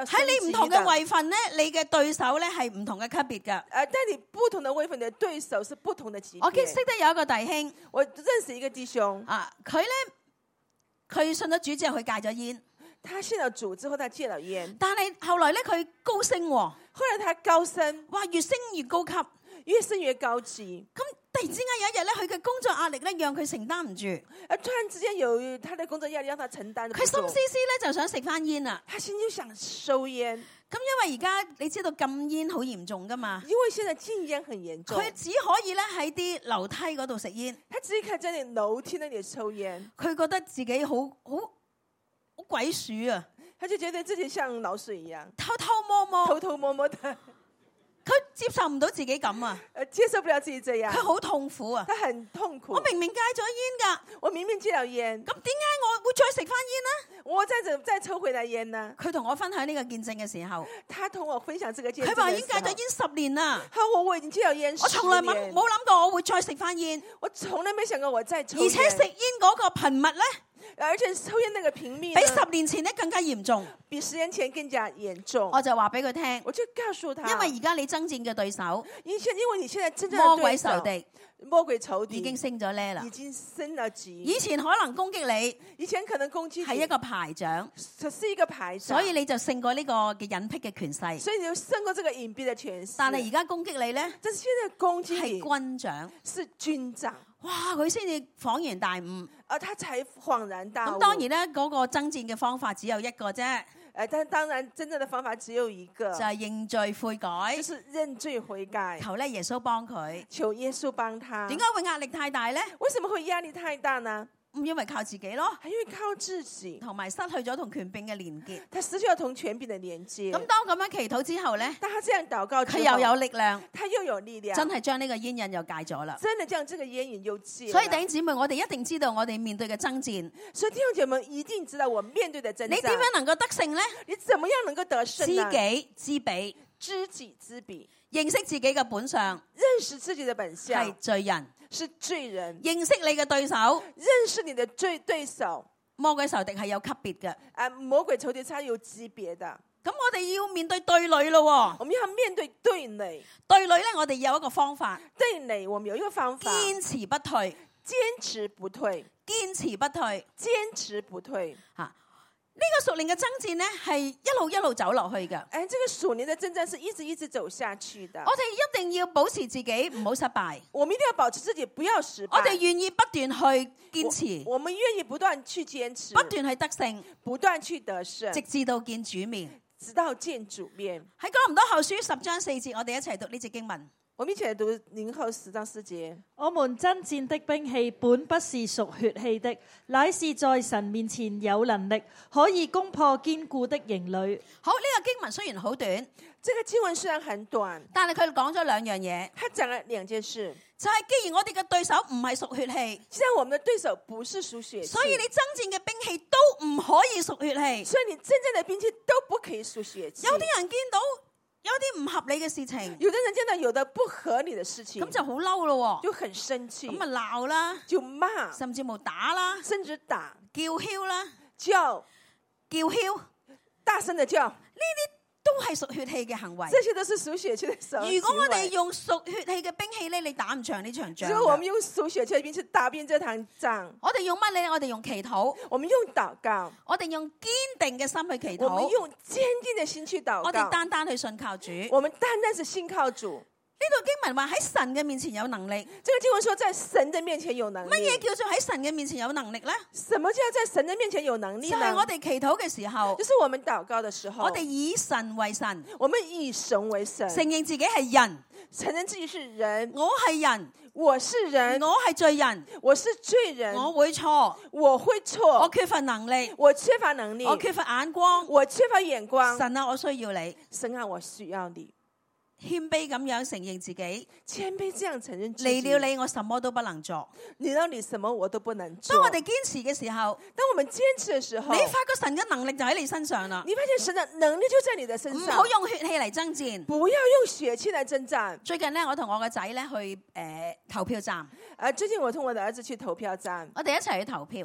你唔同嘅位份咧，你嘅對手咧係唔同嘅級別㗎。 呃，但你不同的位份的對手是不同的級別。 我記識得有一個弟兄， 我認識一個弟兄啊，佢咧佢信咗主之後，佢戒咗煙， 他信了主之後，他戒了煙， 但係後來咧佢高升喎， 後來他高升， 哇，越升越高級。 越升越高級。 咁突然之間有一日咧，佢嘅工作壓力咧，讓佢承擔唔住。 而突然之間有他的工作壓力，讓他承擔。 佢心思思咧就想食翻煙啦。 他心就想收煙。 咁因為而家你知道禁煙好嚴重噶嘛， 因為現在禁煙很嚴重。 佢只可以咧喺啲樓梯嗰度食煙。 他只可以在你樓梯那裡抽煙。 佢覺得自己好好好鬼鼠啊！ 他就覺得自己像老鼠一樣， 偷偷摸摸， 偷偷摸摸的。 佢接受唔到自己咁啊！ 呃，接受不了自己這樣， 佢好痛苦啊！ 他很痛苦。 我明明戒咗煙㗎， 我明明戒了煙， 咁點解我會再食翻煙呢？ 我再怎再抽回來煙呢？ 佢同我分享呢個見證嘅時候， 他同我分享這個見證， 佢話已經戒咗煙十年啦。 他說我已經戒了煙十年， 我從來冇冇諗過我會再食翻煙， 我從來沒想過我再抽煙， 而且食煙嗰個頻密咧， 而且抽煙那個頻密比十年前咧更加嚴重， 比十年前更加嚴重。 我就話俾佢聽， 我就告訴他， 因為而家你爭戰嘅對手， 因現因為你現在真正魔鬼仇敵， 魔鬼仇敵已經升咗呢啦， 已經升了級。 以前可能攻擊你， 以前可能攻擊係一個排長， 是一個排長， 所以你就勝過呢個嘅隱蔽嘅權勢。 所以你就勝過這個隱蔽的權勢。 但係而家攻擊你咧， 但是現在攻擊係你軍長， 是軍長。 哇！佢先至恍然大悟， 而他才恍然大悟。 咁當然咧，嗰個爭戰嘅方法只有一個啫， 誒，但當然真正的方法只有一個， 就係認罪悔改， 就是認罪悔改， 求咧耶穌幫佢。 求耶穌幫他。 點解會壓力太大咧？ 為什麼會壓力太大呢？ 唔因為靠自己咯， 係因為靠自己， 同埋失去咗同權柄嘅連結。 他失去了同權柄的連接。 咁當咁樣祈禱之後咧， 當他這樣禱告之後， 佢又有力量， 他又有力量， 真係將呢個煙癮又戒咗啦。 真的將這個煙癮又戒了。 所以弟兄姊妹，我哋一定知道我哋面對嘅爭戰。 所以弟兄姐妹一定知道我面對的爭戰。 你點樣能夠得勝咧？ 你怎麼樣能夠得勝呢？ 知己知彼， 知己知彼， 認識自己嘅本相， 認識自己的本相係罪人。 是罪人， 認識你嘅對手， 認識你的罪對手。 魔鬼仇敵係有級別嘅。 啊，魔鬼仇敵差有級別的。 咁我哋要面對對壘咯。 我們要面對對壘。 對壘咧，我哋有一個方法。 對壘，我們有一個方法。 堅持不退， 堅持不退， 堅持不退， 堅持不退。 吓，呢個屬靈嘅爭戰咧，係一路一路走落去嘅。 誒，這個屬靈的爭戰是一直一直走下去的。 我哋一定要保持自己唔好失敗。 我們一定要保持自己不要失敗。 我哋願意不斷去堅持， 我，我們願意不斷去堅持， 不斷去得勝， 不斷去得勝， 直至到見主面， 直到見主面。 喺哥林多後書十章四節，我哋一齊讀呢節經文。 我們一起來讀零後十章四節。 我們爭戰的兵器本不是屬血氣的，乃是在神面前有能力，可以攻破堅固的營壘。 好，呢、這個經文雖然好短， 這個經文雖然很短， 但係佢講咗兩樣嘢。 他講了兩件事， 就係、是、既然我哋嘅對手唔係屬血氣， 既然我們的對手不是屬血氣， 所以你爭戰嘅兵器都唔可以屬血氣。 所以你真正的兵器都不可以屬血氣。 有啲人見到有啲唔合理嘅事情， 有的人見到有的不合理的事情， 咁就好嬲咯， 就很生氣， 咁咪鬧啦， 就罵， 甚至冇打啦， 甚至打、 叫囂啦， 叫、 叫囂， 大聲的叫， 呢啲都係屬血氣嘅行為。 這些都是屬血氣的時候。 如果我哋用屬血氣嘅兵器咧，你打唔長呢場仗。 如果我們用屬血氣的兵器打遍這場仗， 我哋用乜咧？我哋用祈禱， 我們用禱告， 我哋用堅定嘅心去祈禱， 我們用堅定的心去禱告， 我哋單單去信靠主。 我們單單是信靠主。 呢度經文話喺神嘅面前有能力。 這個經文說在神的面前有能力。 乜嘢叫做喺神嘅面前有能力咧？ 什麼叫在神的面前有能力呢？ 就係我哋祈禱嘅時候， 就是我們禱告的時候， 我哋以神為神， 我們以神為神， 承認自己係人， 承認自己是人， 我係人， 我是人， 我係罪人， 我是罪人， 我會錯， 我會錯， 我缺乏能力， 我缺乏能力， 我缺乏眼光， 我缺乏眼光。 神啊，我需要你， 神啊，我需要你。 謙卑咁樣承認自己， 謙卑這樣承認自己， 離了你我什麼都不能做。 離了你什麼我都不能做。 當我哋堅持嘅時候， 當我們堅持嘅時候， 你發覺神嘅能力就喺你身上啦。 你發現神的能力就在你的身上。 唔好用血氣嚟爭戰， 不要用血氣嚟爭戰。 最近呢，我同我個仔咧去誒、呃、投票站。 啊，最近我同我的兒子去投票站， 我哋一齊去投票。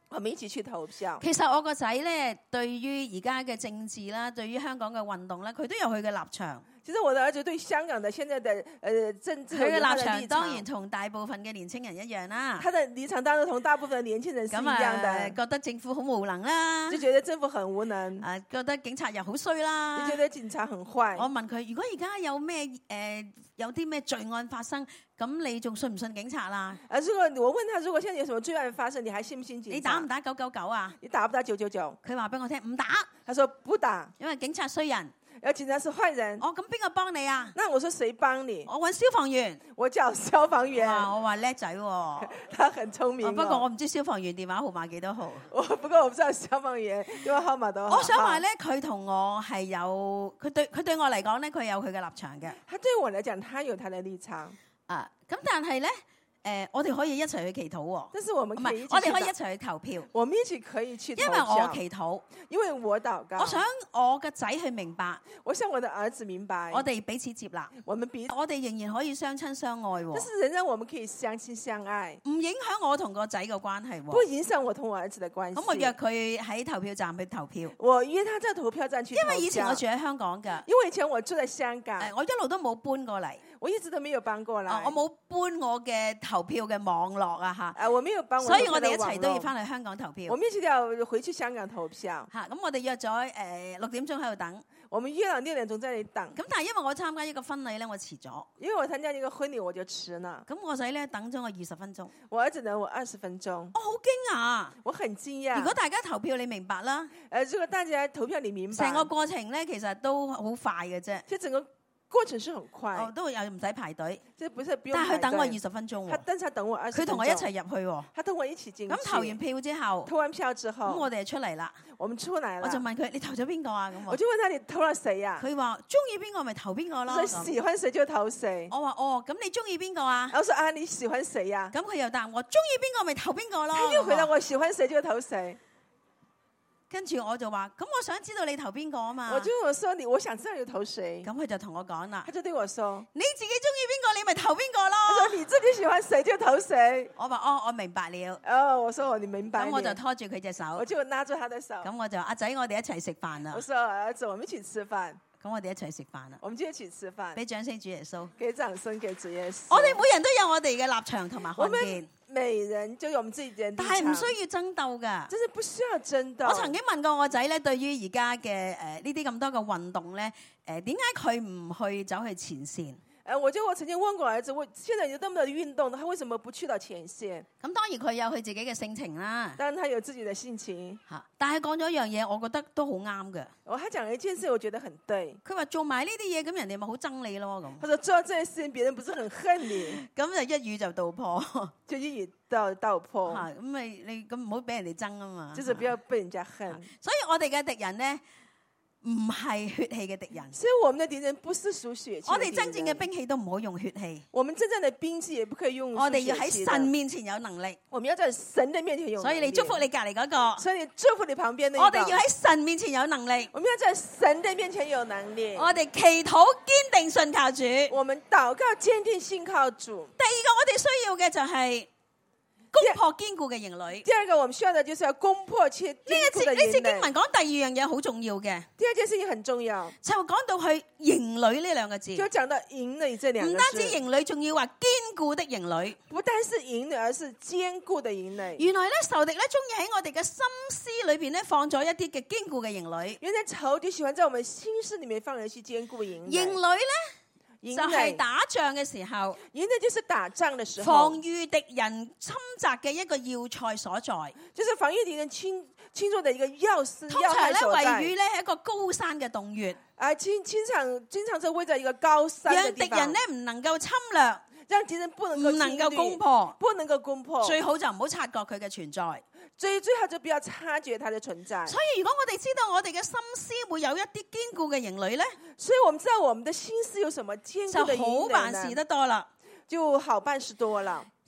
我們一起去投票。 其實我個仔咧，對於而家嘅政治啦，對於香港嘅運動咧，佢都有佢嘅立場。 其實我的兒子對香港的現在的呃政治佢嘅有他的立場立當然同大部分嘅年青人一樣啦。 他的立場當然同大部分的年輕人是一咁樣的， 啊，覺得政府好無能啦， 就覺得政府很無能， 啊，覺得警察又好衰啦就。覺得警察很壞。 我問佢：如果而家有咩誒、呃、有啲咩罪案發生，咁你仲信唔信警察啦？ 啊，如果我問他，如果現在有什麼罪案發生，你還信不信警察？ 你打唔打九九九啊？ 你打不打九九九？ 佢話俾我聽唔打， 他說不打， 因為警察衰人。 然後警察是壞人。 哦，咁邊個幫你啊？ 那我說誰幫你？ 我揾消防員。 我叫消防員。 哇！我話叻仔喎。 他很聰明、哦哦。不過我唔知消防員電話號碼幾多號。 我不過我不知道消防員電話號碼多少。 我想話咧，佢同我係有，佢對佢對我嚟講咧，佢有佢嘅立場嘅。 他對我嚟講，他有他的立場。 啊，咁但係咧。誒、呃，我哋可以一齊去祈禱喎。 但是我們可以一起， 我哋可以一齊去投票。 我們一起可以去投票。 因為我祈禱， 因為我禱告。 我想我嘅仔去明白， 我想我的兒子明白， 我哋彼此接納， 我們彼此， 我哋仍然可以相親相愛喎。 但是仍然我們可以相親相愛， 唔影響我同個仔嘅關係喎。 不影響我同我兒子的關係。 咁我約佢喺投票站去投票。 我約他在投票站去投票。 因為以前我住喺香港㗎。 因為以前我住在香港。 誒，我一路都冇搬過嚟。 我一直都沒有搬過來， 啊、我冇搬我嘅投票嘅網絡啊嚇， 啊我沒有搬我， 所以我哋一齊都要翻去香港投票。 我們一起都要回去香港投票。 嚇、啊，咁我哋約咗誒六點鐘喺度等。 我們約咗六點鐘在那裡等。 咁但係因為我參加一個婚禮咧，我遲咗。 因為我參加一個婚禮，我就遲啦。 咁我仔咧等咗我二十分鐘。 我兒子等我二十分鐘。 我好驚訝， 我很驚訝。 如果大家投票，你明白啦。 誒，如果大家投票，你明白。 成個過程咧，其實都好快嘅啫。 即係整個過程是很快， 哦，都又唔使排隊， 即係不是不用排隊。 但係佢等我二十分鐘喎， 他但係他等我二十分鐘， 佢同我一齊入去喎， 他同我一起進去。 咁投完票之後， 投完票之後， 咁我哋就出嚟啦， 我們出來了， 我就問佢：你投咗邊個啊？咁我就問他：你投了誰呀？ 佢話：中意邊個咪投邊個咯。 佢喜歡誰就投誰。 我話：哦，咁你中意邊個啊？ 我說：啊，你喜歡誰呀？ 咁佢又答我：中意邊個咪投邊個咯。 他又回答我：喜歡誰就投誰。 跟住我就話：咁我想知道你投邊個啊嘛。 我就我說你，我想知道你投誰。 咁佢就同我講啦， 他就對我說： 你自己中意邊個，你咪投邊個咯。 他說：你自己喜歡誰就投誰。 我話：哦，我明白了。 哦，我說我你明白。 咁我就拖住佢隻手， 我就拉住他的手。 咁我就阿仔，我哋一齊食飯啦。 我說兒子，我們一起吃飯。 咁我哋一齊食飯啦。 我們就一起吃飯。 俾掌聲主耶穌。 給掌聲給主耶穌。 我哋每人都有我哋嘅立場同埋看見。 每人就有我們自己嘅立場， 但係唔需要爭鬥噶， 真係不需要爭鬥。 我曾經問過我仔咧，對於而家嘅誒呢啲咁多嘅運動咧，誒點解佢唔去走去前線？ 誒，我就我曾經問過兒子，我現在有咁多運動，他為什麼不去到前線？ 咁當然佢有佢自己嘅性情啦， 當然他有自己嘅性情嚇。但係講咗一樣嘢，我覺得都好啱嘅。 我他講了一件事，我覺得很對。 佢話做埋呢啲嘢，咁人哋咪好憎你咯咁。 他說做這件事情，別人不是很恨你， 咁就一語就道破， 就一語道道破。 嚇，咁咪你咁唔好俾人哋憎啊嘛。 就是不要被人家恨。 所以我哋嘅敵人咧，唔係血氣嘅敵人， 所以我們的敵人不是屬血氣。 我哋真正嘅兵器都唔好用血氣， 我們真正的兵器也不可以用。 我哋要喺神面前有能力， 我們要在神的面前有能力。 所以你祝福你隔籬嗰個， 所以你祝福你旁邊那個。 我哋要喺神面前有能力， 我們要在神的面前有能力。 我哋祈禱堅定信靠主， 我們禱告堅定信靠主。 第二個我哋需要嘅就係攻破堅固嘅營壘。 第二個我們需要的就是要攻破堅固的營壘。 呢節經文講第二樣嘢好重要嘅， 第二件事情很重要， 就講到去營壘呢兩個字， 就講到營壘這兩個字。 唔單止營壘，仲要話堅固的營壘。 不單是營壘，而是堅固的營壘。 原來咧仇敵咧中意喺我哋嘅心思裏邊咧放咗一啲嘅堅固嘅營壘。 原來仇敵喜歡在我們心思裏面放一些堅固營壘。 營壘咧。就係打仗嘅時候， 營壘就是打仗嘅時候， 防禦敵人侵襲嘅一個要塞所在， 就是防禦敵人侵侵入的一個要絲。 通常咧位於咧係一個高山嘅洞穴， 啊，經經常經常就位在一個高山嘅地方， 讓敵人咧唔能夠侵略， 讓敵人不能夠唔能夠攻破， 不能夠攻破， 最好就唔好察覺佢嘅存在。 最最好就不要察覺它的存在。 所以如果我哋知道我哋嘅心思會有一啲堅固嘅營壘咧， 所以我們知道我們的心思有什麼堅固的營壘呢， 就好辦事得多啦， 就好辦事多了。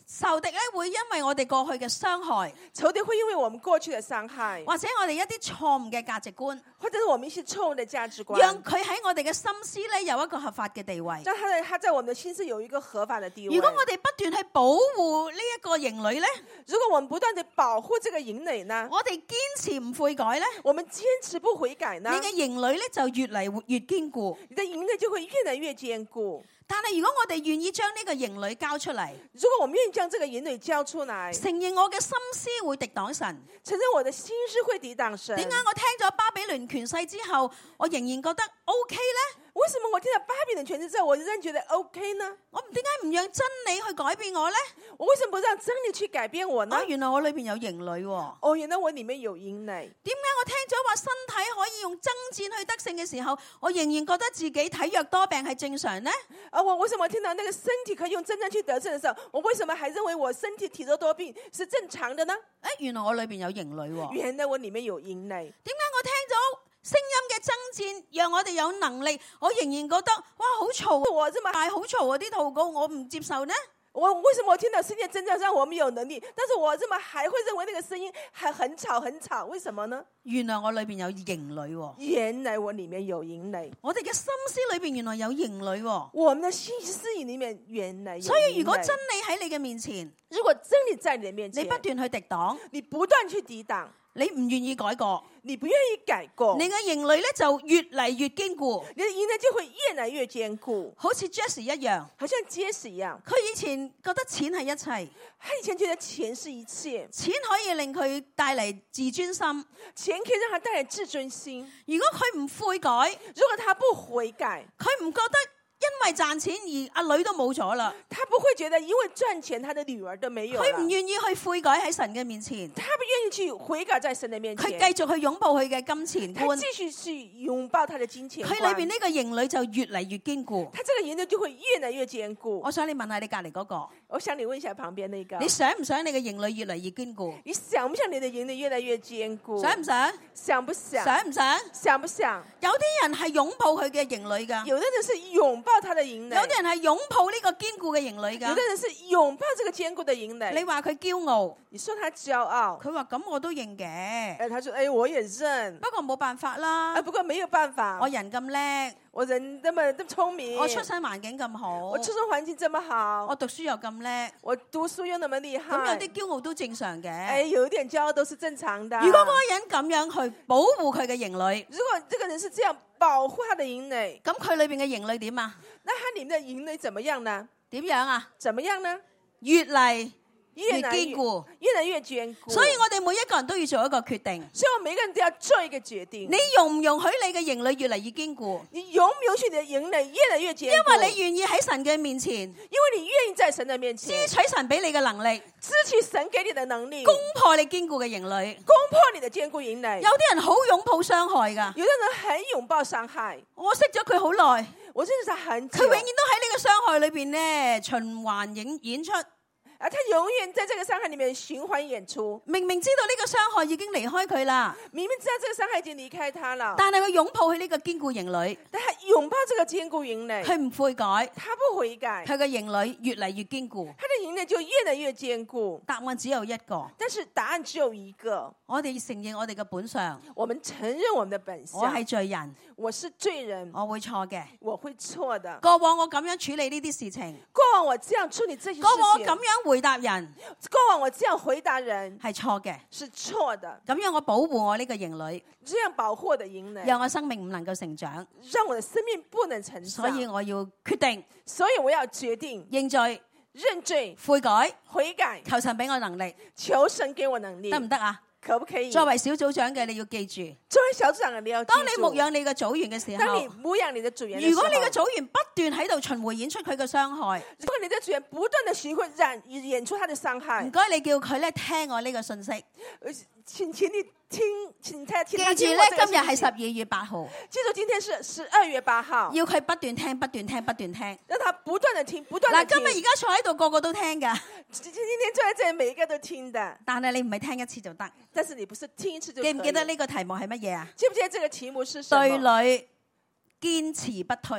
仇敵咧會因為我哋過去嘅傷害， 仇敵會因為我們過去的傷害， 或者我哋一啲錯誤嘅價值觀， 或者是我們一些錯誤的價值觀， 讓佢喺我哋嘅心思咧有一個合法嘅地位。 讓他在他在我們的心思有一個合法的地位。 如果我哋不斷去保護呢一個營壘咧， 如果我們不斷地保護這個營壘呢， 我哋堅持唔悔改咧， 我們堅持不悔改呢， 你嘅營壘咧就越嚟越堅固。 你的營壘就會越來越堅固。 但係如果我哋願意將呢個營壘交出嚟， 如果我們願意將這個營壘交出來， 承認我嘅心思會敵擋神， 承認我的心思會抵擋神。 點解我聽咗巴比倫權勢之後，我仍然覺得 OK 呢？ 為什麼我聽到巴比倫權勢之後，我仍然覺得 OK 呢？ 我點解唔讓真理去改變我呢？ 我為什麼不讓真理去改變我呢？ 啊，原來我裏邊有營壘喎。 哦，原來我裏面有營壘。 點解我聽咗話身體可以用爭戰去得勝嘅時候，我仍然覺得自己體弱多病係正常呢？ 啊，我為什麼聽到那個身體可以用爭戰去得勝的時候，我為什麼還認為我身體體弱多病是正常的呢？ 誒，原來我裏邊有營壘喎。 原來我裏面有營壘。 點解我聽咗聲音嘅爭戰，讓我哋有能力，我仍然覺得哇好嘈， 我這麼大好嘈啊！啲禱告我唔接受呢？ 我為什麼我聽到聲音爭戰讓我們有能力，但是我這麼還會認為那個聲音還很吵很吵？為什麼呢？ 原來我裏邊有營壘喎。 原來我裏面有營壘。 我哋嘅心思裏邊原來有營壘喎。 我們的心思裏面原來有營壘。 所以如果真理喺你嘅面前， 如果真理在你的面前， 你不斷去敵擋， 你不斷去抵擋， 你唔願意改過， 你不願意改過， 你嘅營壘咧就越嚟越堅固， 你的營壘就會越來越堅固， 好似 Jesse 一樣， 好像結實一樣。 佢以前覺得錢係一切， 他以前覺得錢是一切， 錢可以令佢帶嚟自尊心。 錢可以讓他帶來自尊心。 如果佢唔悔改， 如果他不悔改， 佢唔覺得因為賺錢而阿女都冇咗啦， 他不會覺得因為賺錢他的女兒都沒有了。 佢唔願意去悔改喺神嘅面前， 他不願意去悔改在神的面前， 佢繼續去擁抱佢嘅金錢觀， 他繼續去擁抱他的金錢觀。 佢裏邊呢個營壘就越嚟越堅固。 他這個營壘就會越來越堅固。 我想你問下你隔籬嗰個， 我想你問一下旁邊那個， 你想唔想你嘅營壘越嚟越堅固？ 你想不想你的營壘越來越堅固？ 想唔想？ 想不想？ 想唔想？ 想不想？ 有啲人係擁抱佢嘅營壘噶， 有的人是擁抱他的營壘， 有啲人係擁抱呢個堅固嘅營壘噶。 有的人是擁抱這個堅固的營壘。 你話佢驕傲， 你說他驕傲， 佢話咁我都認嘅， 哎，他說哎我也認， 不過冇辦法啦啊，不過沒有辦法， 我人咁叻， 我人那麼這麼聰明， 我出生環境咁好， 我出生環境這麼好， 我讀書又咁叻， 我讀書又那麼厲害， 咁有啲驕傲都正常嘅。 哎，有一點驕傲都是正常的。 如果嗰個人咁樣去保護佢嘅營壘， 如果這個人是這樣保護他的營壘， 咁佢裏邊嘅營壘點啊？ 那他裏面的營壘怎麼樣呢？ 點樣啊？ 怎麼樣呢？ 越嚟越越來越堅固。 越來越堅固。 所以我哋每一個人都要做一個決定， 所以我每個人都要做一個決定。 你容唔容許你嘅營壘越嚟越堅固？ 你容唔容許你的營壘越來越堅固？ 因為你願意喺神嘅面前因為你願意在神的面前支取神俾你嘅能力， 支取神給你的能力， 攻破你堅固嘅營壘。 攻破你的堅固營壘。 有啲人好擁抱傷害噶， 有的人很擁抱傷害。 我識咗佢好耐， 我認識他很久， 佢永遠都喺呢個傷害裏邊咧循環演演出。 啊，他永遠在這個傷害裏面循環演出。 明明知道呢個傷害已經離開佢啦， 明明知道這個傷害已經離開他了， 但係佢擁抱佢呢個堅固營壘， 但他擁抱這個堅固營壘， 佢唔悔改， 他不悔改， 佢嘅營壘越嚟越堅固。 他的營壘就越來越堅固。 答案只有一個， 但是答案只有一個， 我哋承認我哋嘅本相， 我們承認我們的本相。 我係罪人， 我是罪人， 我會錯嘅。 我會錯的。 過往我咁樣處理呢啲事情， 過往我這樣處理這些事情， 過往我咁樣回答人， 過往我這樣回答人係錯嘅， 是錯的。 咁樣我保護我呢個營壘， 這樣保護我的營壘， 讓我生命唔能夠成長， 讓我的生命不能成長。 所以我要決定， 所以我要決定認罪、 認罪、 悔改、 悔改， 求神俾我能力， 求神給我能力， 得唔得啊？ 可不可以？ 作為小組長嘅，你要記住， 作為小組長嘅，你要記住， 當你牧養你嘅組員嘅時當你候， 牧養你的組員的時候， 如果你嘅組員不斷喺度循回演出佢嘅傷害， 如果你的組員不斷的循環演演出他的傷害， 唔該你叫佢咧聽我呢個信息。 呃請請你聽，請他聽記他聽住咧，今日我這個信息係十二月八號， 記住今天是十二月八號， 要佢不斷聽、不斷聽、不斷聽。 讓他不斷的聽，不斷嗱， 的聽。 今日而家坐喺度個個都聽噶， 今今天坐在這裡，每一個都聽的， 但係你唔係聽一次就得。 但是你不是聽一次就可以。 記唔記得呢個題目係乜嘢啊？ 記不記得這個題目是什麼？ 對壘堅持不退。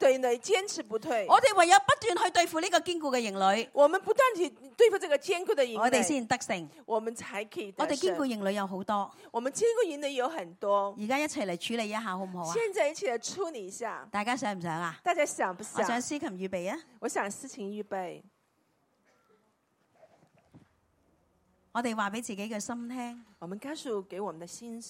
對壘，堅持不退。 我哋唯有不斷去對付呢個堅固嘅營壘， 我們不斷去對付這個堅固的營壘， 我哋先得勝。 我們才可以得勝。 我哋堅固營壘有好多， 我們堅固營壘有很多。 而家一齊嚟處理一下好唔好啊？ 現在一起來處理一下， 大家想唔想啊？ 大家想不想？ 我想司琴預備啊！ 我想思琴預備。 我哋話俾自己嘅心聽， 我們告訴給我們的心，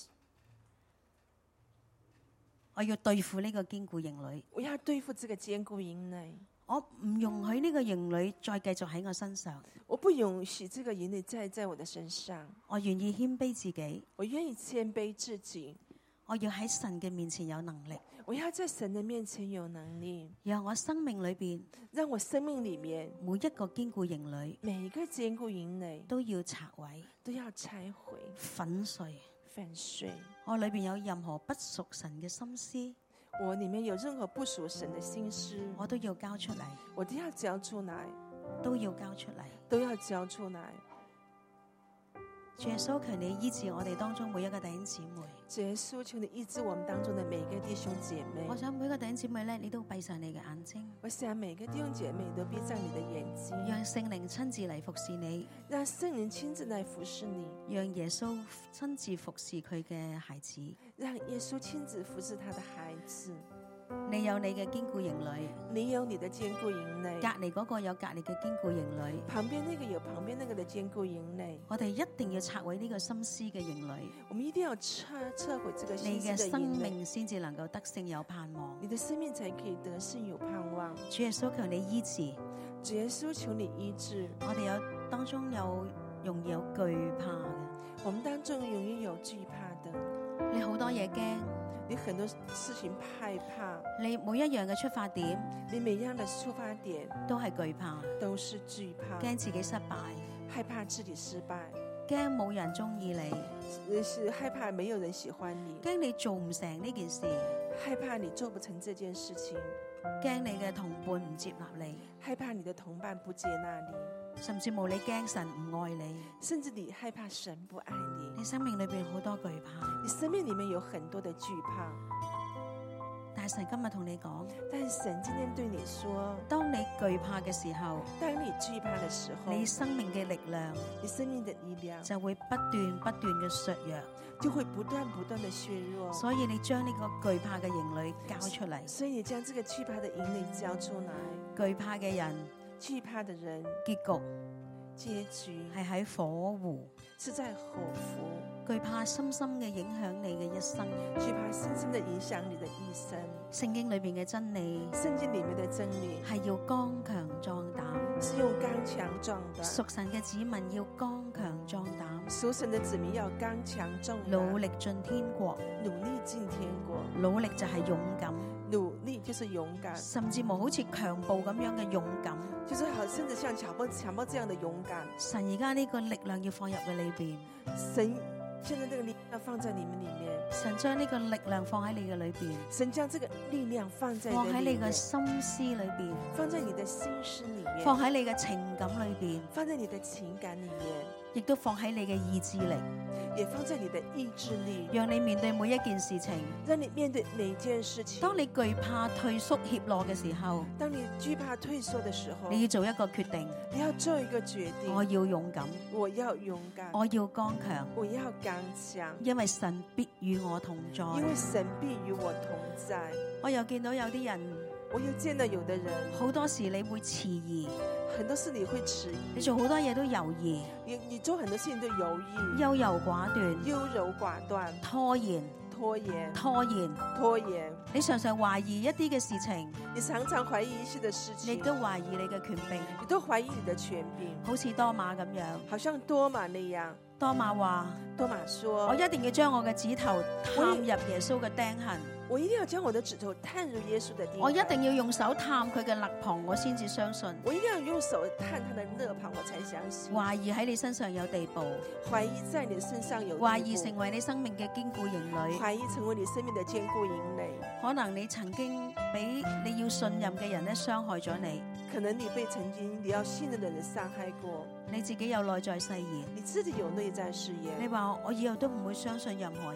我要對付呢個堅固營壘， 我要對付這個堅固營壘。 我唔容許呢個營壘再繼續喺我身上， 我不允許這個營壘再在我的身上。 我願意謙卑自己， 我願意謙卑自己。 我要喺神嘅面前有能力， 我要在神的面前有能力， 讓我生命裏邊讓我生命裏面每一個堅固營壘每一個堅固營壘都要拆毀、 都要拆毀、 粉碎。 粉碎。 我裏邊有任何不屬神嘅心思， 我裏面有任何不屬神的心思， 我都要交出嚟， 我都要交出來， 都要交出嚟。 都要交出來。 主耶穌，求你醫治我哋當中每一個弟兄姊妹。 主耶穌，求你醫治我們當中的每一個弟兄姐妹。 我想每個弟兄姊妹咧，你都閉上你嘅眼睛， 我想每個弟兄姐妹都閉上你的眼睛， 讓聖靈親自嚟服侍你， 讓聖靈親自來服侍你， 讓耶穌親自服侍佢嘅孩子。 讓耶穌親自服侍他的孩子。 你有你嘅堅固營壘， 你有你的堅固營壘， 隔離嗰個有隔離嘅堅固營壘， 旁邊那個有旁邊那個的堅固營壘。 我哋一定要拆毀呢個心思嘅營壘， 我們一定要拆拆毀這個你嘅心思的營壘， 生命先至能夠得勝有盼望。 你的生命才可以得勝有盼望。 主耶穌，求你醫治， 主耶穌，求你醫治。 我哋有當中有容易有懼怕嘅， 我們當中容易有懼怕的， 你好多嘢驚， 你很多事情害怕， 你每一樣嘅出發點你每樣的出發點都係懼怕， 都是懼怕， 驚自己失敗， 害怕自己失敗， 驚冇人中意你， 呃是害怕沒有人喜歡你， 驚你做唔成呢件事， 害怕你做不成這件事情， 驚你嘅同伴唔接納你， 害怕你的同伴不接納你， 甚至冇你驚神唔愛你， 甚至你害怕神不愛你， 你生命裏邊好多懼怕。 你生命裡面有很多的懼怕。 但係神今日同你講， 但神今天對你說， 當你懼怕嘅時候， 當你懼怕的時候， 你生命嘅力量你生命的力量就會不斷不斷嘅削弱， 就會不斷不斷的削弱。 所以你將呢個懼怕嘅營壘交出嚟。 所以你將這個懼怕的營壘交出來。 懼怕嘅人， 懼怕的人， 結局結局係喺火湖。 是在火湖。 懼怕深深嘅影響你嘅一生。 懼怕深深的影響你的一生。 聖經裏邊嘅真理， 聖經裡面的真理係要剛強壯膽， 是用剛強壯膽。 屬神嘅子民要剛強壯膽， 屬神的子民要剛強壯膽， 努力進天國。 努力進天國， 努力就係勇敢， 努力就是勇敢， 甚至冇好似強暴咁樣嘅勇敢， 就是好甚至像強暴強暴這樣的勇敢。 神而家呢個力量要放入去裏邊， 神現在這個力量放在你們裡面， 神將呢個力量放喺你嘅裏邊， 神將這個力量放在放喺你嘅嘅心思裏邊， 放在你的心思裡面， 放喺你嘅情感裏邊， 放在你的情感裡面， 亦都放喺你嘅意志力， 也放在你的意志力， 讓你面對每一件事情。 讓你面對每一件事情。 當你懼怕退縮怯懦嘅時候， 當你懼怕退縮的時候， 你要做一個決定， 你要做一個決定。 我要勇敢， 我要勇敢， 我要剛強， 我要剛強， 因為神必與我同在。 因為神必與我同在。 我又見到有啲人， 我又見到有的人， 好多時你會遲疑， 很多事你會遲疑， 你做好多嘢都猶豫， 你你做很多事情都猶豫， 優柔寡斷， 優柔寡斷， 拖延， 拖延， 拖延， 拖延。 你常常懷疑一啲嘅事情， 你常常懷疑一些的事情， 你都懷疑你嘅權柄， 你都懷疑你的權柄， 好似多馬咁樣。 好像多馬那樣。 多馬話： 多馬說， 我一定要將我嘅指頭探入耶穌嘅釘痕， 我一定要將我的指頭探入耶穌的釘痕， 我一定要用手探佢嘅肋旁，我先至相信。 我一定要用手探他的肋旁，我才相信。 懷疑喺你身上有地步， 懷疑在你身上有地步， 懷疑成為你生命嘅堅固營壘， 懷疑成為你生命的堅固營壘。 可能你曾經俾你要信任嘅人咧傷害咗你， 可能你被曾經你要信任的人傷害過， 你自己有內在誓言， 你自己有內在誓言， 你話我以後都唔會相信任何人，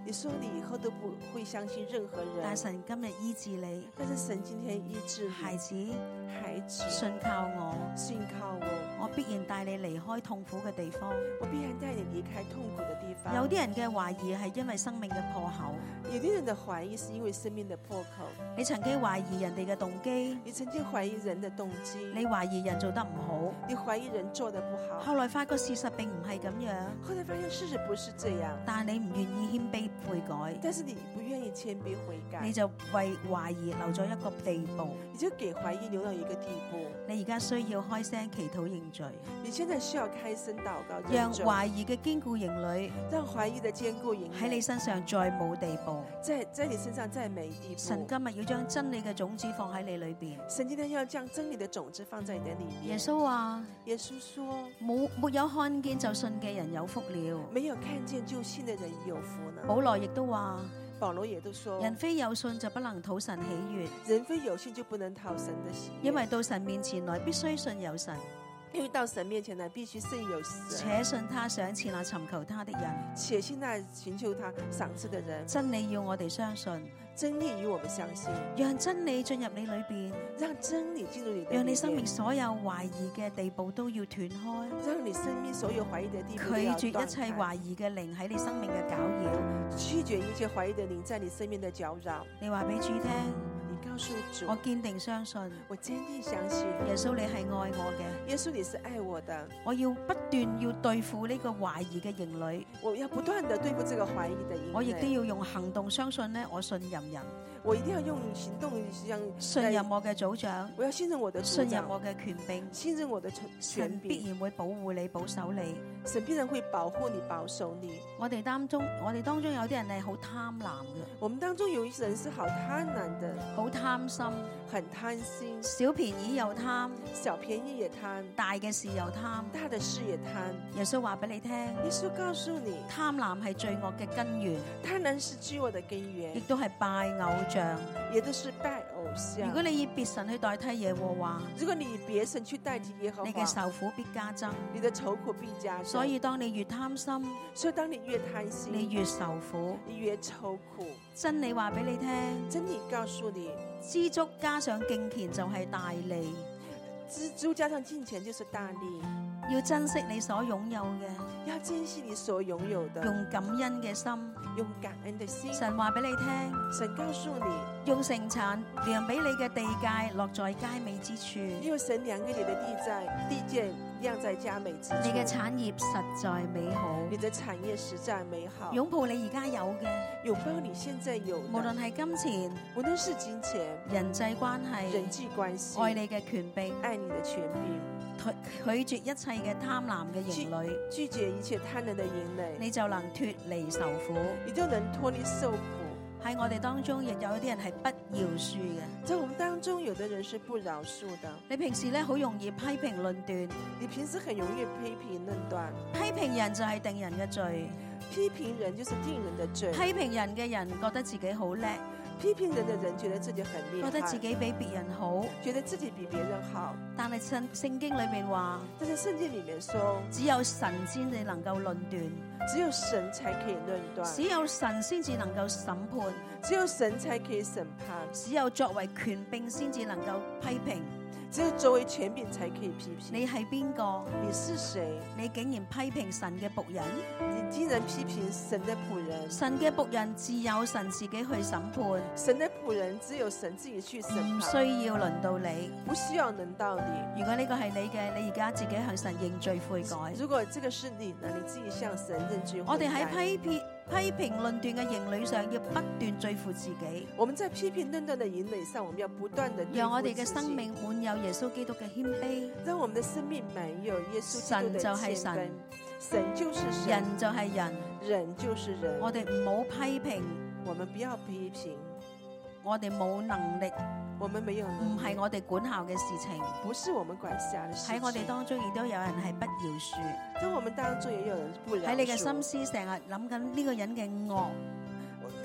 你說你以後都不會相信任何人， 但神今日醫治你， 但是神今天醫治孩子， 孩子， 信靠我， 信靠我， 我必然帶你離開痛苦嘅地方。 我必然帶你離開痛苦的地方。 有啲人嘅懷疑係因為生命嘅破口， 有啲人的懷疑是因為生命的破口。 你曾經懷疑人哋嘅動機， 你曾經懷疑人的動機， 你懷疑人做得唔好， 你懷疑人做得不好。 後來發覺事實並唔係咁樣， 後來發現事實不是這樣， 但你唔願意謙卑悔改， 但是你不願意謙卑悔改， 你就為懷疑留咗一個地步。 你就給懷疑留到一個地步。 你而家需要開聲祈禱認罪， 你現在需要開聲禱告認讓罪， 懷疑嘅堅固營壘讓懷疑的堅固營喺你身上再冇地步。 在在你身上再沒地步。 神今日要將真理嘅種子放喺你裏邊。 神今天要將真理的種子放在你的裏面。 耶穌話： 耶穌說， 冇沒有看見就信嘅人有福了。 沒有看見就信的人有福呢。 保羅亦都話： 保羅也都說， 人非有信就不能討神喜悦， 人非有信就不能討神的喜悅， 因為到神面前來必須信有神， 因為到神面前來必須信有神， 且信他賞賜那尋求他的人。 且信那尋求他賞賜的人。 真理要我哋相信， 真理與我們相信， 讓真理進入你裏邊， 讓真理進入你的裏面， 讓你生命所有懷疑嘅地步都要斷開， 讓你生命所有懷疑的地步都拒要斷開， 絕一切懷疑嘅靈喺你生命嘅攪擾。 拒絕一切懷疑的靈在你生命的攪擾。 你話俾主聽， 你告訴主， 我堅定相信我堅定相信耶穌你係愛我嘅， 耶穌你是愛我的， 我要不斷要對付呢個懷疑嘅營壘， 我要不斷地對付這個懷疑的營壘， 我亦都要用行動相信呢，我信任人， 我一定要用行動相信任我嘅組長， 我要信任我的組長， 信任我嘅權柄， 信任我的權神必柄， 然會保護你、保守你。 神必然會保護你、保守你。 我哋當中，我哋當中有啲人係好貪婪嘅， 我們當中有一些人是好貪婪的， 好貪心， 很貪心， 小便宜又貪， 小便宜也貪， 大嘅事又貪。 大的事也貪。 耶穌話俾你聽， 耶穌告訴你， 貪婪係罪惡嘅根源， 貪婪是罪惡的根亦源， 都係拜偶像。 也都是拜偶像。 如果你以別神去代替耶和華， 如果你以別神去代替耶和華， 你嘅受苦必加增。 你的愁苦必加增。 所以當你越貪心， 所以當你越貪心， 你越受苦。 你越愁苦。 真理話俾你聽， 真理告訴你， 知足加上敬虔就係大利。 知足加上敬虔就是大利。 要珍惜你所擁有嘅， 要珍惜你所擁有的， 用感恩嘅心， 用感恩的心。 神話俾你聽， 神告訴你， 用城產量俾你嘅地界落在佳美之處， 用神量給你的地在地界量在佳美之處。 你嘅產業實在美好， 你的產業實在美好。 擁抱你而家有嘅， 擁抱你現在有的， 無論係金錢， 無論是金錢、 人際關係、 人際關係、 愛你嘅權柄、 愛你的權柄。 拒絕一切嘅貪婪嘅營壘， 拒絕一切貪婪的營壘， 你就能脫離受苦， 你就能脫離受苦。 喺我哋當中亦有啲人係不饒恕嘅， 在我們當中有的人是不饒恕的。 你平時咧好容易批評論斷， 你平時很容易批評論斷， 批評人就係定人嘅罪， 批評人就是定人的罪。 批評人嘅人覺得自己好叻， 批評人的人覺得自己很厲害， 覺得自己比別人好， 覺得自己比別人好。 但係聖聖經裏邊話， 但是聖經裏面說， 只有神先至能夠論斷， 只有神才可以論斷， 只有神先至能夠審判， 只有神才可以審判， 只有作為權柄先至能夠批評。 只有作為權柄才可以批評。 你係邊個？ 你是誰？ 你竟然批評神嘅僕人？ 你竟然批評神的僕人？ 神嘅僕人自有神自己去審判， 神的僕人只有神自己去審判， 唔需要輪到你， 不需要輪到你。 如果呢個係你嘅，你而家自己向神認罪悔改。 如果這個是你呢，你自己向神認罪悔改。 我哋喺批評批評論斷嘅營壘上，要不斷對付自己。 我們在批評論斷的營壘上，我們要不斷的讓我哋嘅生命滿有耶穌基督嘅謙卑。 讓我們的生命滿有耶穌基督的謙卑。 神就係神， 神就是神， 人就係人， 人就是人。 我哋唔好批評， 我們不要批評。 我哋冇能力， 我們沒有能力， 唔係我哋管教嘅事情， 不是我們管轄的事情。 喺我哋當中亦都有人係不饒恕， 在我們當中也有人不饒恕。 喺你嘅心思成日諗緊呢個人嘅惡，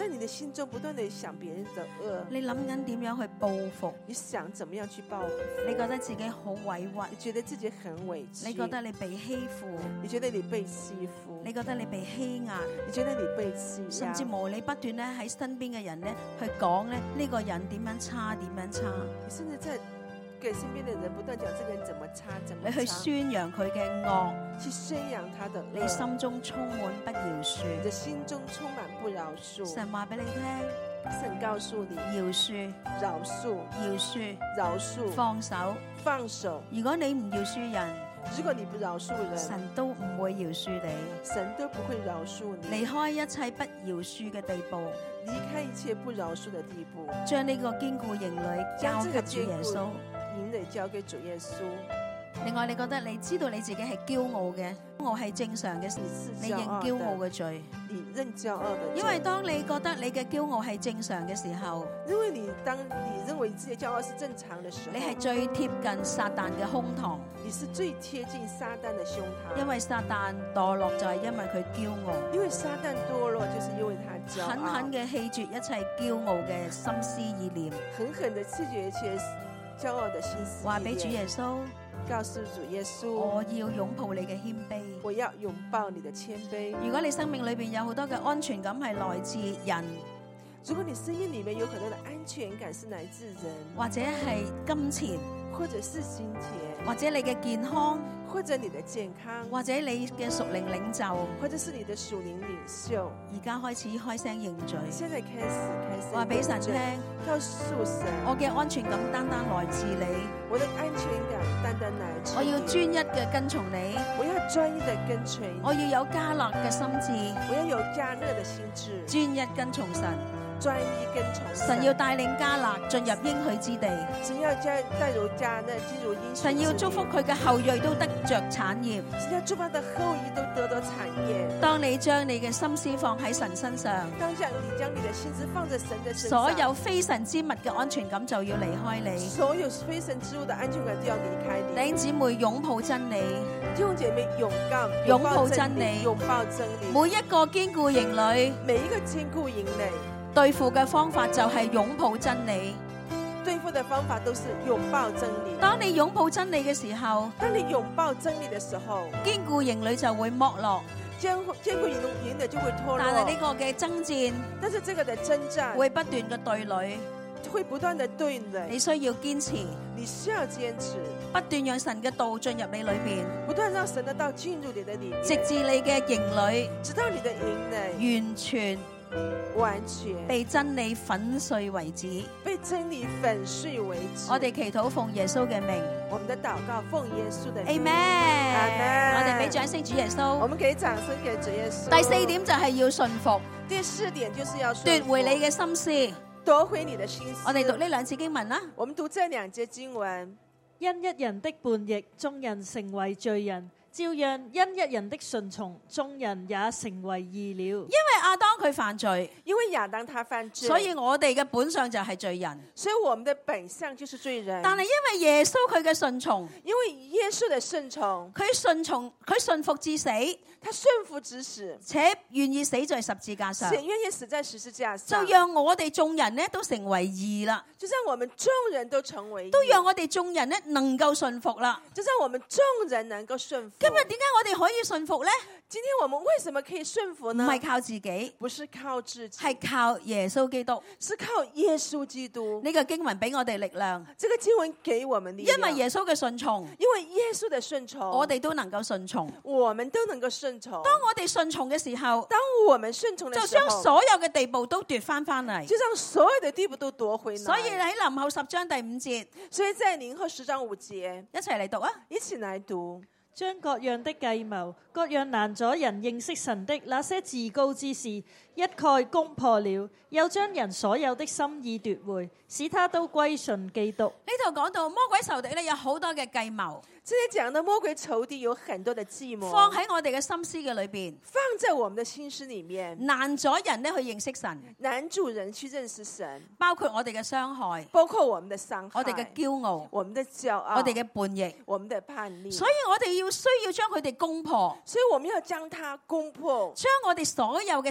但你的心中不斷地想別人的惡， 你諗緊點樣去報復， 你想怎麼樣去報復？ 你覺得自己好委屈， 你覺得自己很委屈， 你覺得你被欺負， 你覺得你被欺負， 你覺得你被欺壓， 你覺得你被欺壓， 甚至無你不斷咧喺身邊嘅人咧去講咧呢個人點樣差點樣差， 你甚至在給身邊的人不斷講這個人怎麼差怎麼差， 你去宣揚佢嘅惡， 去宣揚他的惡， 你心中充滿不饒恕， 你的心中充滿不饒恕。 神話俾你聽， 神告訴你饒恕， 饒恕， 饒恕， 饒恕， 放手， 放手。 如果你唔饒恕人， 如果你不饒恕人， 神都唔會饒恕你， 神都不會饒恕你。 離開一切不饒恕嘅地步， 離開一切不饒恕的地步， 將呢個堅固營壘交給主耶穌。 營壘交給主耶穌。 另外，你覺得你知道你自己係驕傲嘅，驕傲係正常嘅事，你認驕傲嘅罪。 你認驕傲的罪， 因為當你覺得你嘅驕傲係正常嘅時候， 因為你當你認為自己驕傲是正常的時候， 你係最貼近撒旦嘅胸膛。 你是最貼近撒旦的胸膛。 因為撒旦墮落就係因為佢驕傲， 因為撒旦墮落就是因為他驕傲， 狠狠嘅棄絕一切驕傲嘅心思意念， 狠狠的棄絕一切驕傲的心思意念。 話俾主耶穌， 告訴主耶穌， 我要擁抱你嘅謙卑， 我要擁抱你的謙卑。 如果你生命裏邊有好多嘅安全感係來自人， 如果你生命裏面有很多的安全感是來自人， 或者係金錢， 或者是金錢， 或者你嘅健康， 或者你的健康， 或者你嘅屬靈領袖， 或者是你的屬靈領袖， 而家開始開聲認罪， 現在開始開始話俾神聽， 告訴神， 我嘅安全感單單來自你， 我的安全感單單來自你， 我要專一嘅跟從你， 我要專一的跟隨你， 我要有加勒嘅心智， 我要有加勒的心智， 專一跟從神。 專一跟從神， 神要帶領迦勒進入應許之地， 神要將帶入迦勒進入應許之地， 神要祝福佢嘅後裔都得着產業， 神要祝福他的後裔都得到產業。 當你將你嘅心思放喺神身上， 當將你將你的心思放在神的身上， 所有非神之物嘅安全感就要離開你， 所有非神之物的安全感就要離開你。 弟兄姊妹擁抱真理， 弟兄姐妹擁抱擁抱真理， 擁抱真理。 每一個堅固營壘， 每一個堅固營壘。 對付嘅方法就係擁抱真理， 對付的方法都是擁抱真理。 當你擁抱真理嘅時候， 當你擁抱真理的時候， 堅固營壘就會剝落， 堅堅固營營壘就會脫落。 但係呢個嘅爭戰， 但是這個的爭戰會不斷嘅對壘， 會不斷的對壘。 你需要堅持， 你需要堅持， 不斷讓神嘅道進入你裏邊， 不斷讓神的道進入你的裏面， 直至你嘅營壘， 直到你的營壘完全。 完全被真理粉碎為止， 被真理粉碎為止。 我哋祈禱奉耶穌嘅名， 我們的禱告奉耶穌的名。 Amen。 Amen。 我哋俾掌聲主耶穌。 我們給掌聲給主耶穌。 第四點就係要順服。 第四點就是要奪回你嘅心思， 奪回你的心思。 我哋讀呢兩次經文啦。 我們讀這兩節經文。 因一人的叛逆，眾人成為罪人。照樣因一人的順從，眾人也成為義了。 因為亞當佢犯罪， 因為亞當他犯罪， 所以我哋嘅本相就係罪人。 所以我們的本相就是罪人。 但係因為耶穌佢嘅順從， 因為耶穌的順從， 佢順從佢順服至死， 他順服至死， 且願意死在十字架上， 且願意死在十字架上， 就讓我哋眾人呢都成為義啦。 就讓我們眾人都成為義， 都讓我哋眾人呢能夠順服啦。 就讓我們眾人能夠順服。 今日點解我哋可以順服呢？ 今天我們為什麼可以順服呢？ 唔係靠自己， 不是靠自己， 係靠耶穌基督， 是靠耶穌基督。 呢個經文俾我哋力量， 這個經文給我們力量， 因為耶穌嘅順從， 因為耶穌的順從， 我哋都能夠順從， 我們都能夠順從。 當我哋順從嘅時候， 當我們順從的時候， 就將所有嘅地步都奪翻翻嚟， 就將所有的地步都奪回來。 所以喺林後十章第五節， 所以在林後十章五節， 一齊嚟讀啊！ 一起來讀。 將各樣的計謀、各樣攔阻人認識神的那些自高之事，一概攻破了，又將人所有的心意奪回，使他都歸順基督。 呢度講到魔鬼仇敵咧，有好多嘅計謀。 這裡講的魔鬼仇敵有很多的計謀， 放喺我哋嘅心思嘅裏邊， 放在我們的心思裡面， 攔阻人咧去認識神， 攔住人去認識神， 包括我哋嘅傷害， 包括我們的傷害， 我哋嘅驕傲， 我們的驕傲， 我哋嘅叛逆， 我們的叛逆。 所以我哋要需要將佢哋攻破， 所以我們要將它攻破， 將我哋所有嘅心意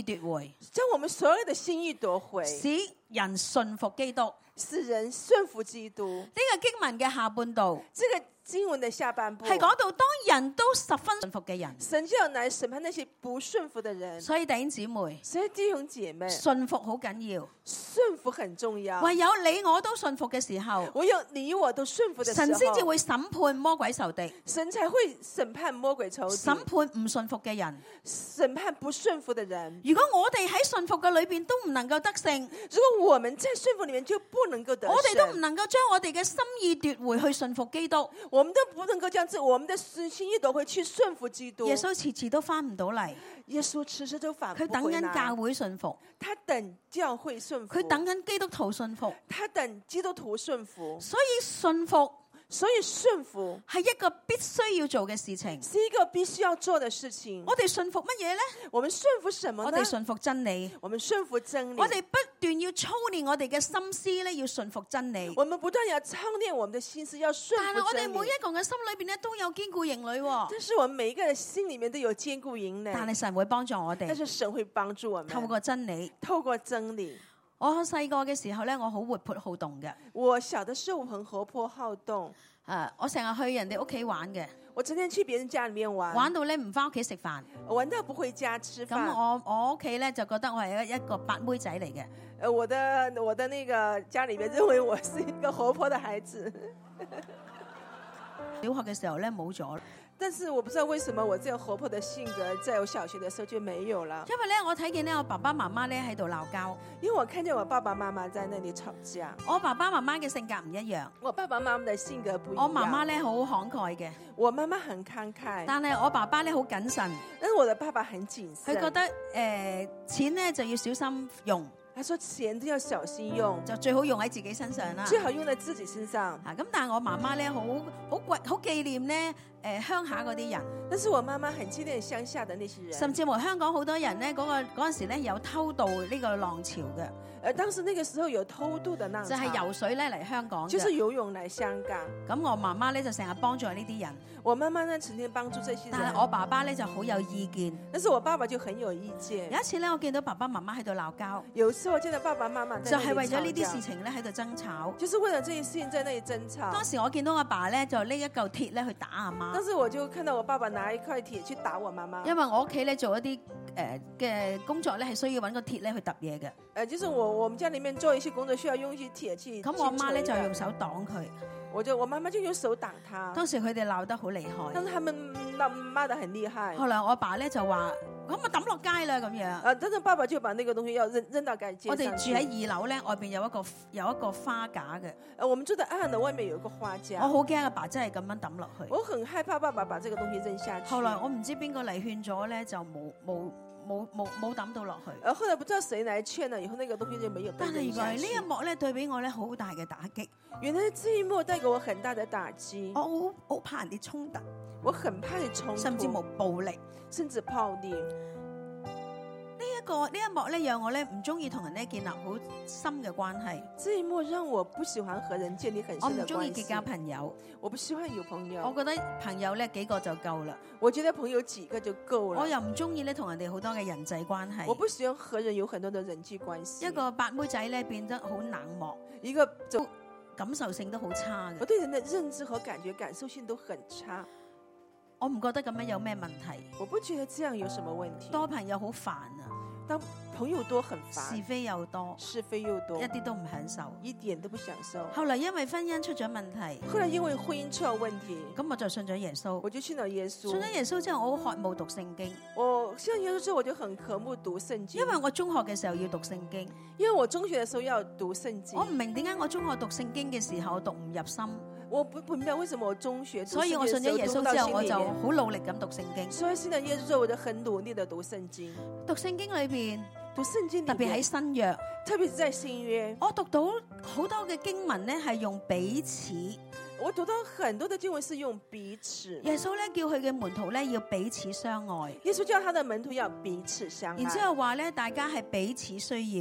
奪回， 將我們所有的心意奪回， 使人信服基督。 使人順服基督。 呢個經文嘅下半度這個經文的下半部係講到當人都十分信服嘅人， 神就要來審判那些不順服的人。 所以弟兄姊妹， 所以弟兄姐妹， 信服好緊要。 順服很重要。 唯有你我都信服嘅時候， 唯有你我都順服的時候， 神先至會審判魔鬼仇敵， 神才會審判魔鬼仇敵， 審判唔信服嘅人。 審判不順服的人。 如果我哋喺信服嘅裏邊都唔能夠得勝， 如果我們在順服裏面就不能夠得勝， 我哋都唔能夠將我哋嘅心意奪回去信服基督， 我們都不能夠將我們的心意奪回去順服基督。 耶穌遲遲都翻唔到嚟， 耶穌遲遲都返不回來。 佢等緊教會信服， 他等教會順服， 佢等緊基督徒信服， 他等基督徒順服。 所以信服所以順服係一個必須要做嘅事情。 是一個必須要做的事情。 我哋信服乜嘢呢？ 我們順服什麼呢？ 我哋信服真理。 我們順服真理。 我哋不斷要操練我哋嘅心思咧，要順服真理。 我們不斷要操練我們的心思，要順服真理。 但係我哋每一個人嘅心裏邊咧都有堅固營壘。 但是我們每一個人心裏面都有堅固營壘。 但係神會幫助我哋。 但是神會幫助我們。 透過真理。 透過真理。 我細個嘅時候咧，我好活潑好動嘅。 我小的時候很活潑好動。 誒、uh,，我成日去人哋屋企玩嘅。 我整天去別人家裏面玩， 玩到咧唔翻屋企食飯， 玩到不回家吃飯。 咁我我屋企咧就覺得我係一一個八妹仔嚟嘅。 誒，我的我的那個家裏面認為我是一個活潑的孩子。 小學嘅時候咧冇咗。 但是我不知道為什麼我這個活潑的性格在我小學的時候就沒有了。 因為咧我睇見咧我爸爸媽媽咧喺度鬧交， 因為我看見我爸爸媽媽在那裏吵架。 我爸爸媽媽嘅性格唔一樣， 我爸爸媽媽的性格不一樣。 我媽媽咧好慷慨嘅， 我媽媽很慷慨， 但係我爸爸咧好謹慎。 但是我的爸爸很謹慎， 佢覺得誒、呃、錢咧就要小心用。 他說錢都要小心用， 就最好用喺自己身上啦。 最好用在自己身上。 啊，咁但係我媽媽咧好好貴好紀念咧誒鄉下嗰啲人。 但是我媽媽很紀念鄉下的那些人。 甚至乎香港好多人咧嗰、那個嗰陣時咧有偷渡呢個浪潮嘅。 誒，當時那個時候有偷渡的浪潮， 就係、是、游水咧嚟香港， 就是游泳嚟香港。 咁我媽媽咧就成日幫助呢啲人。 我媽媽呢，成天幫助這些人。 但係我爸爸咧就好有意見。 但是我爸爸就很有意見。 有一次咧，我見到爸爸媽媽喺度鬧交。 有時我見到爸爸媽媽就係、是、為咗呢啲事情咧喺度爭吵。 就是為了這些事情在那裡爭吵。 當時我見到阿爸咧就拎一嚿鐵咧去打阿媽。 當時我就看到我爸爸拿一塊鐵去打我媽媽。因為我屋企咧做一啲誒嘅工作咧係需要揾個鐵咧去揼嘢嘅。 誒，就是我我們家裡面做一些工作需要用一些鐵去。 咁我媽咧就用手擋佢。 我就我媽媽就用手擋他。當時佢哋鬧得好厲害。 但是他們罵罵得很厲害。 後來我爸咧就話：咁我抌落街啦咁樣。 啊，但是爸爸就把那個東西要扔扔到街街上。 我哋住喺二樓咧，外邊有一個有一個花架嘅。 誒，我們住在二樓外面有一個花架。 我好驚阿爸真係咁樣抌落去。 我很害怕爸爸把這個東西扔下去。 後來我唔知邊個嚟勸咗咧，就冇冇冇冇冇抌到落去。 誒，後來不知道誰來勸了，以後那個東西就沒有。 但係原來呢一幕咧對俾我咧好大嘅打擊。 原來這一幕帶給我很大的打擊。 我好好怕人哋衝突， 我很怕你衝突， 甚至冇暴力， 甚至暴力。 呢一個呢一幕咧，讓我咧唔中意同人咧建立好深嘅關係。 這一幕讓我不喜歡和人建立很深嘅關係。 我唔中意結交朋友， 我不喜歡有朋友。 我覺得朋友咧幾個就夠啦。 我覺得朋友幾個就夠了。 我又唔中意咧同人哋好多嘅人際關係。 我不喜歡和人有很多的人際關係。 一個八妹仔咧變得好冷漠， 一個就感受性都好差嘅。 我對人的認知和感覺感受性都很差。 我唔覺得咁樣有咩問題。 我不覺得這樣有什麼問題。 多朋友好煩啊。 當朋友多很煩， 是非又多， 是非又多， 一啲都唔享受， 一點都不享受。 後來因為婚姻出咗問題， 後來因為婚姻出咗問題， 咁我就信咗耶穌， 我就信咗耶穌。 信咗耶穌之後，我好渴慕讀聖經。 我信咗耶穌之後，我就很渴慕讀聖經。 因為我中學嘅時候要讀聖經， 因為我中學嘅時候要讀聖經。 我唔明點解我中學讀聖經嘅時候我讀唔入心。 我不不明白為什麼我中學， 所以我信咗耶穌之後，我就好努力咁讀聖經。 所以信咗耶穌之後，我就很努力地讀聖經。 讀聖經裏邊， 讀聖經特別喺新約， 特別是在新約， 我讀到好多嘅經文咧係用彼此。 我讀到很多的經文是用彼此。 耶穌咧叫佢嘅門徒咧要彼此相愛。 耶穌叫他的門徒要彼此相愛。 然之後話咧，大家係彼此需要。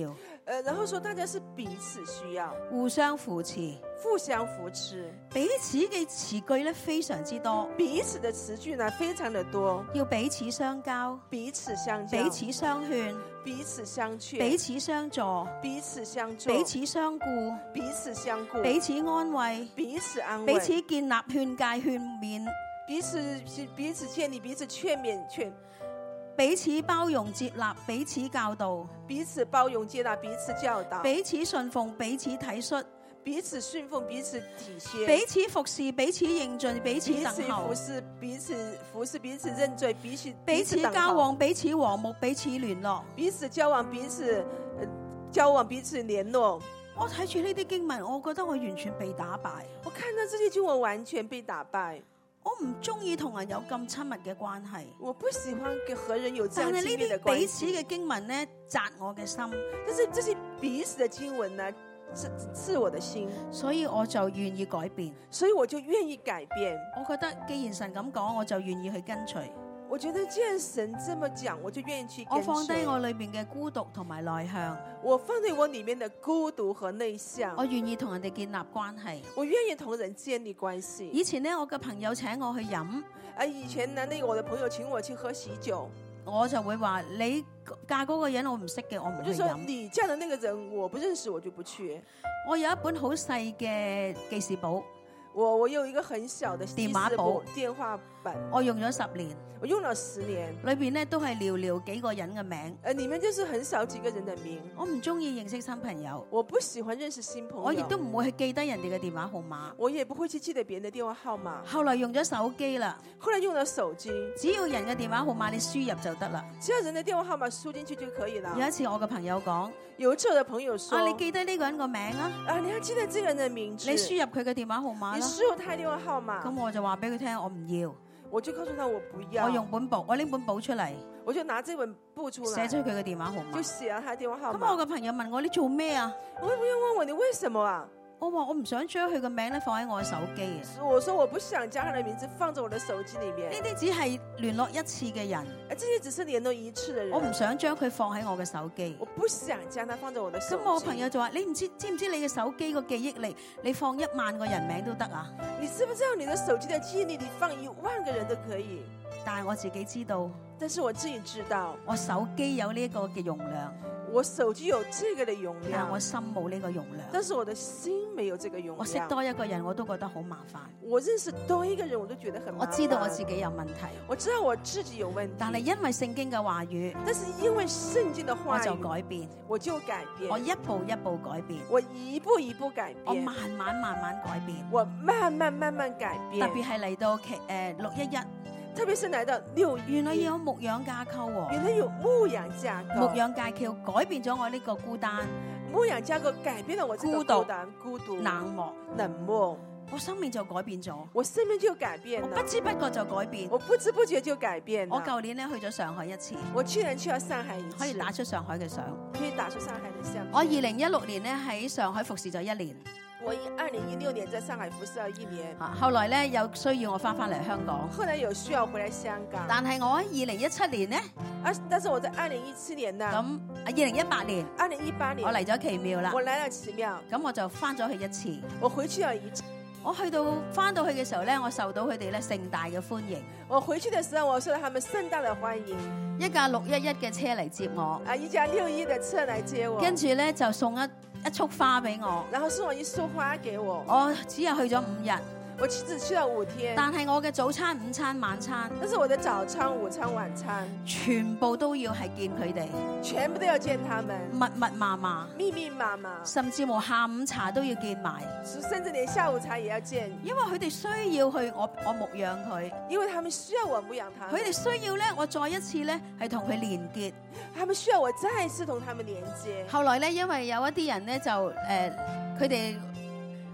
呃，然後說大家是彼此需要， 互相扶持， 互相扶持， 彼此嘅詞句咧非常之多， 彼此的詞句呢非常的多， 要彼此相交， 彼此相交， 彼此相勸， 彼此相勸， 彼此相助， 彼此相助， 彼此相顧， 彼此相顧， 彼此安慰， 彼此安慰， 彼此建立勸誡勸勉， 彼此彼此建立，彼此勸勉勸。 彼此包容接納，彼此教導， 彼此包容接納，彼此教導， 彼此順奉，彼此體恤， 彼此順奉，彼此體恤， 彼此服侍，彼此認盡，彼此彼此等候服，侍，彼此服侍，彼此認罪，彼此彼此等候交往，彼此和睦，彼此聯絡。 彼此交往，彼此、呃、交往，彼此聯絡。 我睇住呢啲經文，我覺得我完全被打敗。 我看到這些經文完全被打敗。 我唔中意同人有咁親密嘅關係， 我不喜歡跟和人有這樣但係親密的呢啲關係。 彼此嘅經文呢，扎我嘅心， 但是這些彼此的經文呢，刺刺我的心， 所以我就願意改變。 所以我就願意改變。 我覺得既然神咁講，我就願意去跟隨。 我覺得既然神這麼講，我就願意去跟隨。 我放低我裏邊嘅孤獨同埋內向， 我放低我裏面的孤獨和內向。 我願意同人哋建立關係。 我願意同人建立關係。 以前呢，我嘅朋友請我去飲， 啊，以前呢，那個我的朋友請我去喝喜酒， 我就會話你嫁嗰個人我唔識嘅，我唔我就說去飲。 你嫁的那個人我不認識，我就不去。 我有一本好細嘅記事簿， 我我有一個很小的電話簿電話本， 我用咗十年， 我用了十年， 裏邊呢都係寥寥幾個人嘅名。 呃，裡面就是很少幾個人的名。 我唔中意認識新朋友， 我不喜歡認識新朋友， 我亦都唔會去記得人哋嘅電話號碼。 我也不會去記得別人的電話號碼。 後來用咗手機啦， 後來用了手機， 只要人嘅電話號碼你輸入就得啦。 只要人的電話號碼輸進去就可以了。 有一次我嘅朋友講： 有一次我的朋友說： 啊，你記得呢個人個名啊， 啊，你要記得這個人的名字， 你輸入佢嘅電話號碼啦。 你輸入他的電話號碼。 咁我就話俾佢聽，我唔要。 我就告訴他我不要。 我用本簿，我拎本簿出嚟， 我就拿這本簿出來， 寫咗佢嘅電話號就碼。 寫了他的電話號碼。 咁我嘅朋友問我：你做咩啊？ 我朋友問我你為什麼啊？ 我話我唔想將佢嘅名咧放喺我嘅手機嘅。 我說我不想將他的名字放在我的手機裏面。 呢啲只係聯絡一次嘅人， 啊，這些只是聯絡一次的人。 我唔想將佢放喺我嘅手機我。不想將它放在我的手機。 咁我朋友就話：你唔知知唔知你嘅手機個記憶力，你放一萬個人名都得啊？ 你知不知道你的手機的記憶力，你放一萬個人都可以？ 但係我自己知道， 但是我自己知道， 我手機有呢一個嘅容量， 我手機有這個的容但係量， 我心冇呢個容量。 但是我的心沒有這個容量。 我識多一個人，我都覺得好麻煩。 我認識多一個人，我都覺得很麻煩。 我知道我自己有問題， 我知道我自己有問題， 但係因為聖經嘅話語， 但是因為聖經的我話語， 就改變， 我就改變， 我一步一步改變， 我一步一步改變， 我慢慢慢慢改變。 我慢慢慢慢改變。 特別係嚟到其誒六一一， 特別是來到六一一， 原來要有牧養架構喎。 原來有牧養架構， 牧養架構改變咗我呢個孤單、 牧養架構改變了我這個孤獨孤單、孤獨、 冷漠， 冷漠， 我生命就改變咗， 我生命就改變了， 我不知不覺就改變。 我不知不覺就改變了。 我舊年咧去咗上海一次， 我去年去了上海一次， 可以打出上海嘅相。 可以打出上海的相。 我二零一六年咧喺上海服侍咗一年， 我以二零一六年在上海服侍了一年， 啊，後來咧有需要我翻翻嚟香港， 後來有需要回來香港， 但係我喺二零一七年呢， 啊，但是我在二零一七年呢， 咁啊二零一八年二零一八年我嚟咗奇妙啦， 我來了奇妙， 咁我就翻咗去一次。 我回去了一次。 我去到翻到去嘅時候咧，我受到佢哋咧盛大嘅歡迎， 我回去的時候，我受到他們盛大的歡迎， 一架六一一嘅車嚟接我， 啊，一架六一的車來接我， 跟住咧就送一一束花俾我。 然後送我一束花給我， 我只係去咗五日， 我只去了五天， 但係我嘅早餐、午餐、晚餐， 但是我的早餐、午餐、晚餐全部都要係見佢哋， 全部都要見他們， 密密麻麻， 密密麻麻， 甚至乎下午茶都要見埋， 甚至連下午茶也要見， 因為佢哋需要去我我牧養佢， 因為他們需要我牧養他們， 佢哋需要咧我再一次咧係同佢連結。 他們需要我再一次同他們連接。 後來咧，因為有一啲人咧就誒，佢哋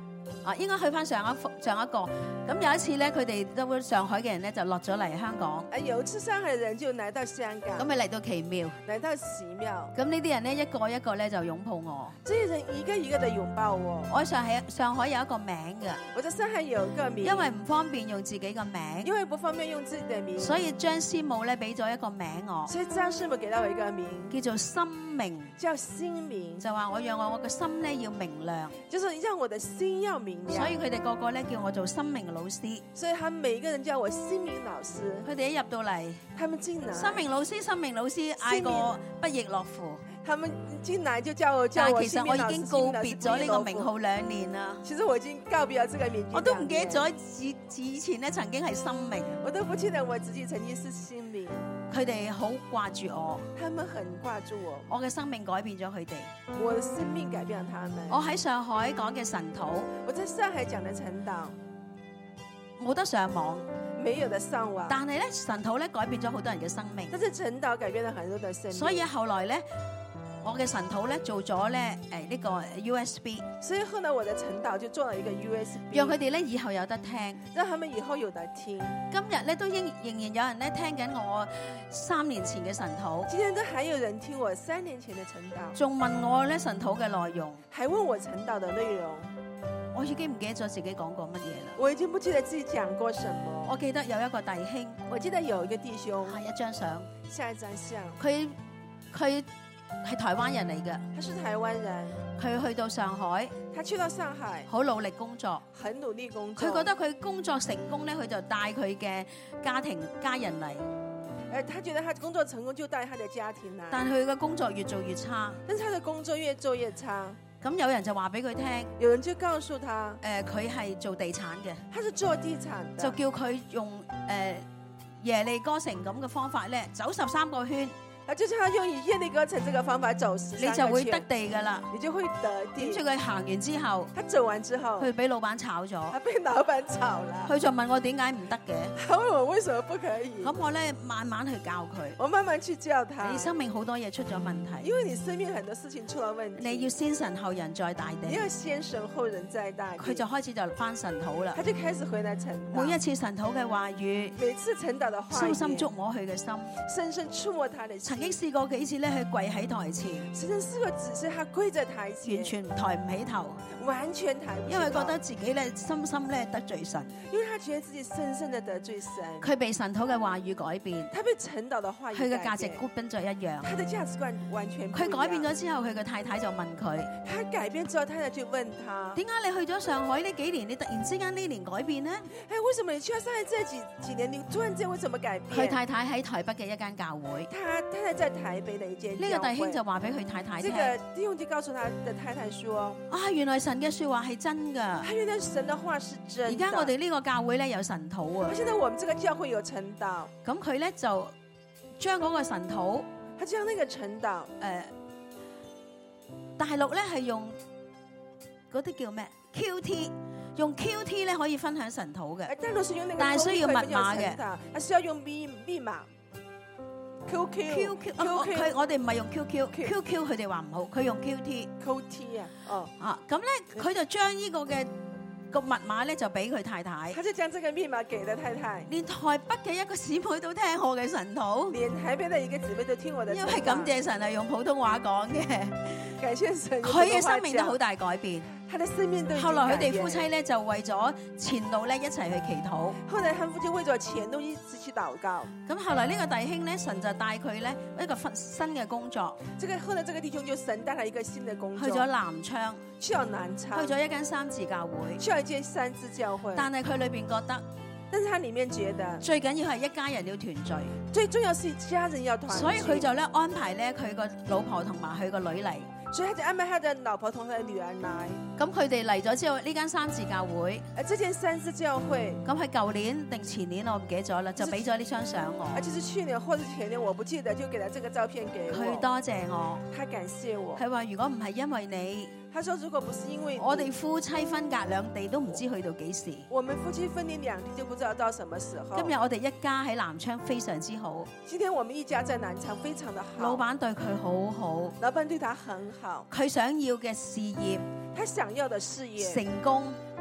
啊，應該去翻上一幅上一個。咁有一次咧，佢哋都上海嘅人咧就落咗嚟香港。 啊，有一次上海人就來到香港， 咁咪嚟到奇廟， 來到寺廟。 咁呢啲人咧一個一個咧就擁抱我。 這些人一個一個的擁抱我。 我上喺上海有一個名嘅， 我在上海有一個名， 因為唔方便用自己個名， 因為不方便用自己的名， 所以張師母咧俾咗一個名我， 所以張師母給到我一個名， 叫做心明， 叫心明， 就話我讓我我個心咧要明亮， 就是讓我的心要明亮。 所以佢哋個個咧叫我做心明老師， 所以他每一個人叫我心明老師。 佢哋一入到嚟， 他們進來， 心明老師，心明老師嗌過不亦樂乎。 他們進來就叫我叫但我係其實我已經告別咗呢個名號兩年啦。 其實我已經告別咗這個名， 我都唔記得咗以以前咧曾經係心明， 我都不記得我自己曾經是心明。 佢哋好掛住我， 他們很掛住我， 我嘅生命改變咗佢哋， 我的生命改變了他們。 我喺上海講嘅神土， 我在上海講的陳道， 冇得上網， 沒有得上網， 但係咧神土咧改變咗好多人嘅生命。 但是陳道改變了很多的生命， 所以後來咧，我嘅神土咧做咗咧誒呢個 U S B， 所以後來我的陳道就做了一個 U S B， 讓佢哋咧以後有得聽， 讓他們以後有得聽。 今日咧都仍仍然有人咧聽緊我三年前嘅神土， 今天都還有人聽我三年前的陳道， 仲問我咧神土嘅內容， 還問我陳道的內容。 我已經唔記得咗自己講過乜嘢啦。 我已經不記得自己講過什麼。 我記得有一個弟兄， 我記得有一個弟兄， 下一張相， 下一張相， 佢佢係台灣人嚟嘅， 他是台灣人， 佢去到上海， 他去到上海， 好努力工作， 很努力工作。 佢覺得佢工作成功咧，佢就帶佢嘅家庭家人嚟。 誒，他覺得他工作成功就帶他的家庭來， 但佢嘅工作越做越差。 但是他的工作越做越差。 咁有人就話俾佢聽， 有人就告訴他， 誒佢係做地產嘅， 他是做地產的， 就叫佢用誒、呃、耶利哥城咁嘅方法咧，走十三個圈。 啊，就是他用以耶利哥城這個方法走十三個圈， 你就會得地噶啦。 你就會得地。 點知佢行完之後， 他走完之後， 佢俾老闆炒咗。 他被老闆炒了。 佢就問我點解唔得嘅？ 他問我為什麼不可以？ 咁我咧慢慢去教佢。 我慢慢去教他。 你生命好多嘢出咗問題， 因為你生命很多事情出了問題。 你要先神後人再大地。 你要先神後人再大地。 佢就開始就翻神土啦。 他就開始回來陳道。 每一次神土嘅話語， 每次陳道的話語， 深深觸摸佢嘅心， 深深觸摸他的心。 曾經試過幾次咧，佢跪喺台前， 曾經試過只是他跪在台前， 完全抬唔起頭， 完全抬唔起頭， 因為覺得自己咧深深咧得罪神， 因為他覺得自己深深的得罪神。 佢被神土嘅話語改變， 他被陳道的話語改變， 佢嘅價值觀跟咗一樣， 他的價值觀完全佢改變咗之後，佢嘅太太就問佢， 他改變之後，太太就問他， 點解你去咗上海呢幾年，你突然之間呢年改變呢？ 哎，為什麼你去咗上海這幾幾年，你突然間為什麼改變？ 佢太太喺台北嘅一間教會， 他太太在台北的一間教會， 呢個弟兄就話俾佢太太聽， 這個弟兄就告訴他的太太說， 啊，原來神嘅說話係真噶， 他原來神的話是真的。 而家我哋呢個教會咧有神土啊， 現在我們這個教會有陳道， 咁佢咧就將嗰個神土， 他將那個陳道，誒、 呃，大陸咧係用嗰啲叫咩 Q T， 用 Q T 咧可以分享神土嘅， 大陸是用那個， 但係需要密碼嘅， 係需要用密密碼。Q Q Q Q，佢我哋唔係用 Q Q，Q Q 佢哋話唔好，佢用 Q T，Q T 啊，哦， 啊，咁咧佢就將呢個嘅個密碼咧就俾佢太太， 他就將這個密碼給了太太， 連台北嘅一個姊妹都聽我嘅神土， 連台北的一個姊妹都聽我的， 因為感謝神係用普通話講嘅， 感謝神， 佢嘅生命都好大改變。 他的生命都後來佢哋夫妻咧就為咗前路咧一齊去祈禱。 後來他們夫妻為咗前路一直去禱告。 咁後來呢個弟兄咧，神就帶佢咧一個新嘅工作。 這個後來這個弟兄就神帶他一個新的工作。 去咗南昌， 去咗南昌， 去咗一間三字教會， 去咗一間三字教會。 但係佢裏邊覺得， 但是他裏面覺得最緊要係一家人要團聚， 最重要是一家人要團聚。 所以佢就咧安排咧佢個老婆同埋佢個女嚟。 所以他就安排他的老婆同他的女兒來。 咁佢哋嚟咗之後，呢間三字教會， 誒，這間三字教會， 咁喺舊年定前年我唔記得咗啦，就俾咗呢張相我。 啊，就是去年或者前年，我不記得，就給了這個照片給我。 佢多謝我， 他感謝我。 佢話如果唔係因為你， 他說如果不是因為我哋夫妻分隔兩地都唔知去到幾時。 我們夫妻分離兩地就不知道到什麼時候。 今日我哋一家喺南昌非常之好。 今天我們一家在南昌非常的好。 老闆對佢好好。 老闆對他很好。 佢想要嘅事業， 他想要的事業成功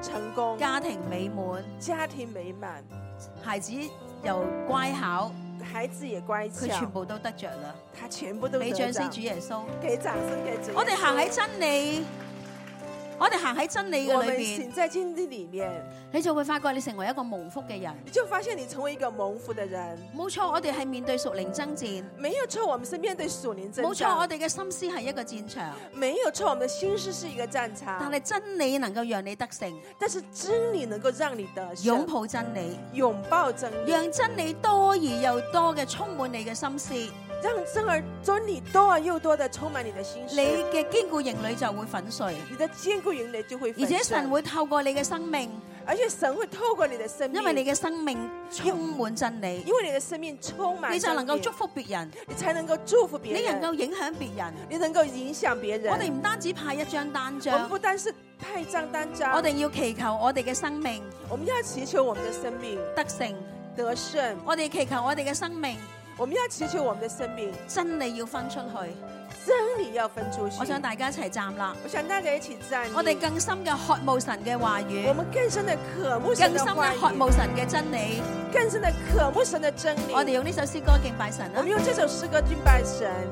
成功， 家庭美滿， 家庭美滿， 孩子又乖巧， 孩子也乖佢全巧， 部都得着啦。 他全部都俾得着掌聲主。耶穌。 給掌聲給主耶穌。 我哋行喺真理，我哋行喺真理嘅我們裏邊， 行在經歷裡面， 你就會發覺你成為一個蒙福嘅人。 你就發現你成為一個蒙福的人。 冇錯，我哋係面對屬靈爭戰。 沒有錯，我們是面對屬靈爭戰。 冇錯，我哋嘅心思係一個戰場， 沒有錯，我們的心思是一個戰場。 但係真理能夠讓你得勝， 但是真理能夠讓你得勝， 擁抱真理， 擁抱真理， 讓真理多而又多嘅充滿你嘅心思， 讓真而真理多而又多的充滿你的心思， 你嘅堅固營壘就會粉碎， 你的堅固營壘就會粉碎。 而且神會透過你嘅生命， 而且神會透過你的生命， 因為你嘅生命充滿真理， 因為你的生命充滿真理， 你就能夠祝福別人， 你才能夠祝福別人， 你能夠影響別人， 你能夠影響別人。 我哋唔單止派一張單我們張， 不單是派一張單張， 我哋要祈求我哋嘅生命我們要祈求我們的生命得勝， 得勝， 我哋祈求我哋嘅生命我們要祈求我們的生命真理要分出去。 真理要分出去。 我想大家一齊站立， 我想大家一起站立， 我哋更深嘅渴慕神嘅話我語， 們更深的渴慕神更深的話語， 嘅渴慕神嘅真理。 更深的渴慕神的真理。 我哋用呢首詩歌敬拜神啦我們。用這首詩歌敬拜神。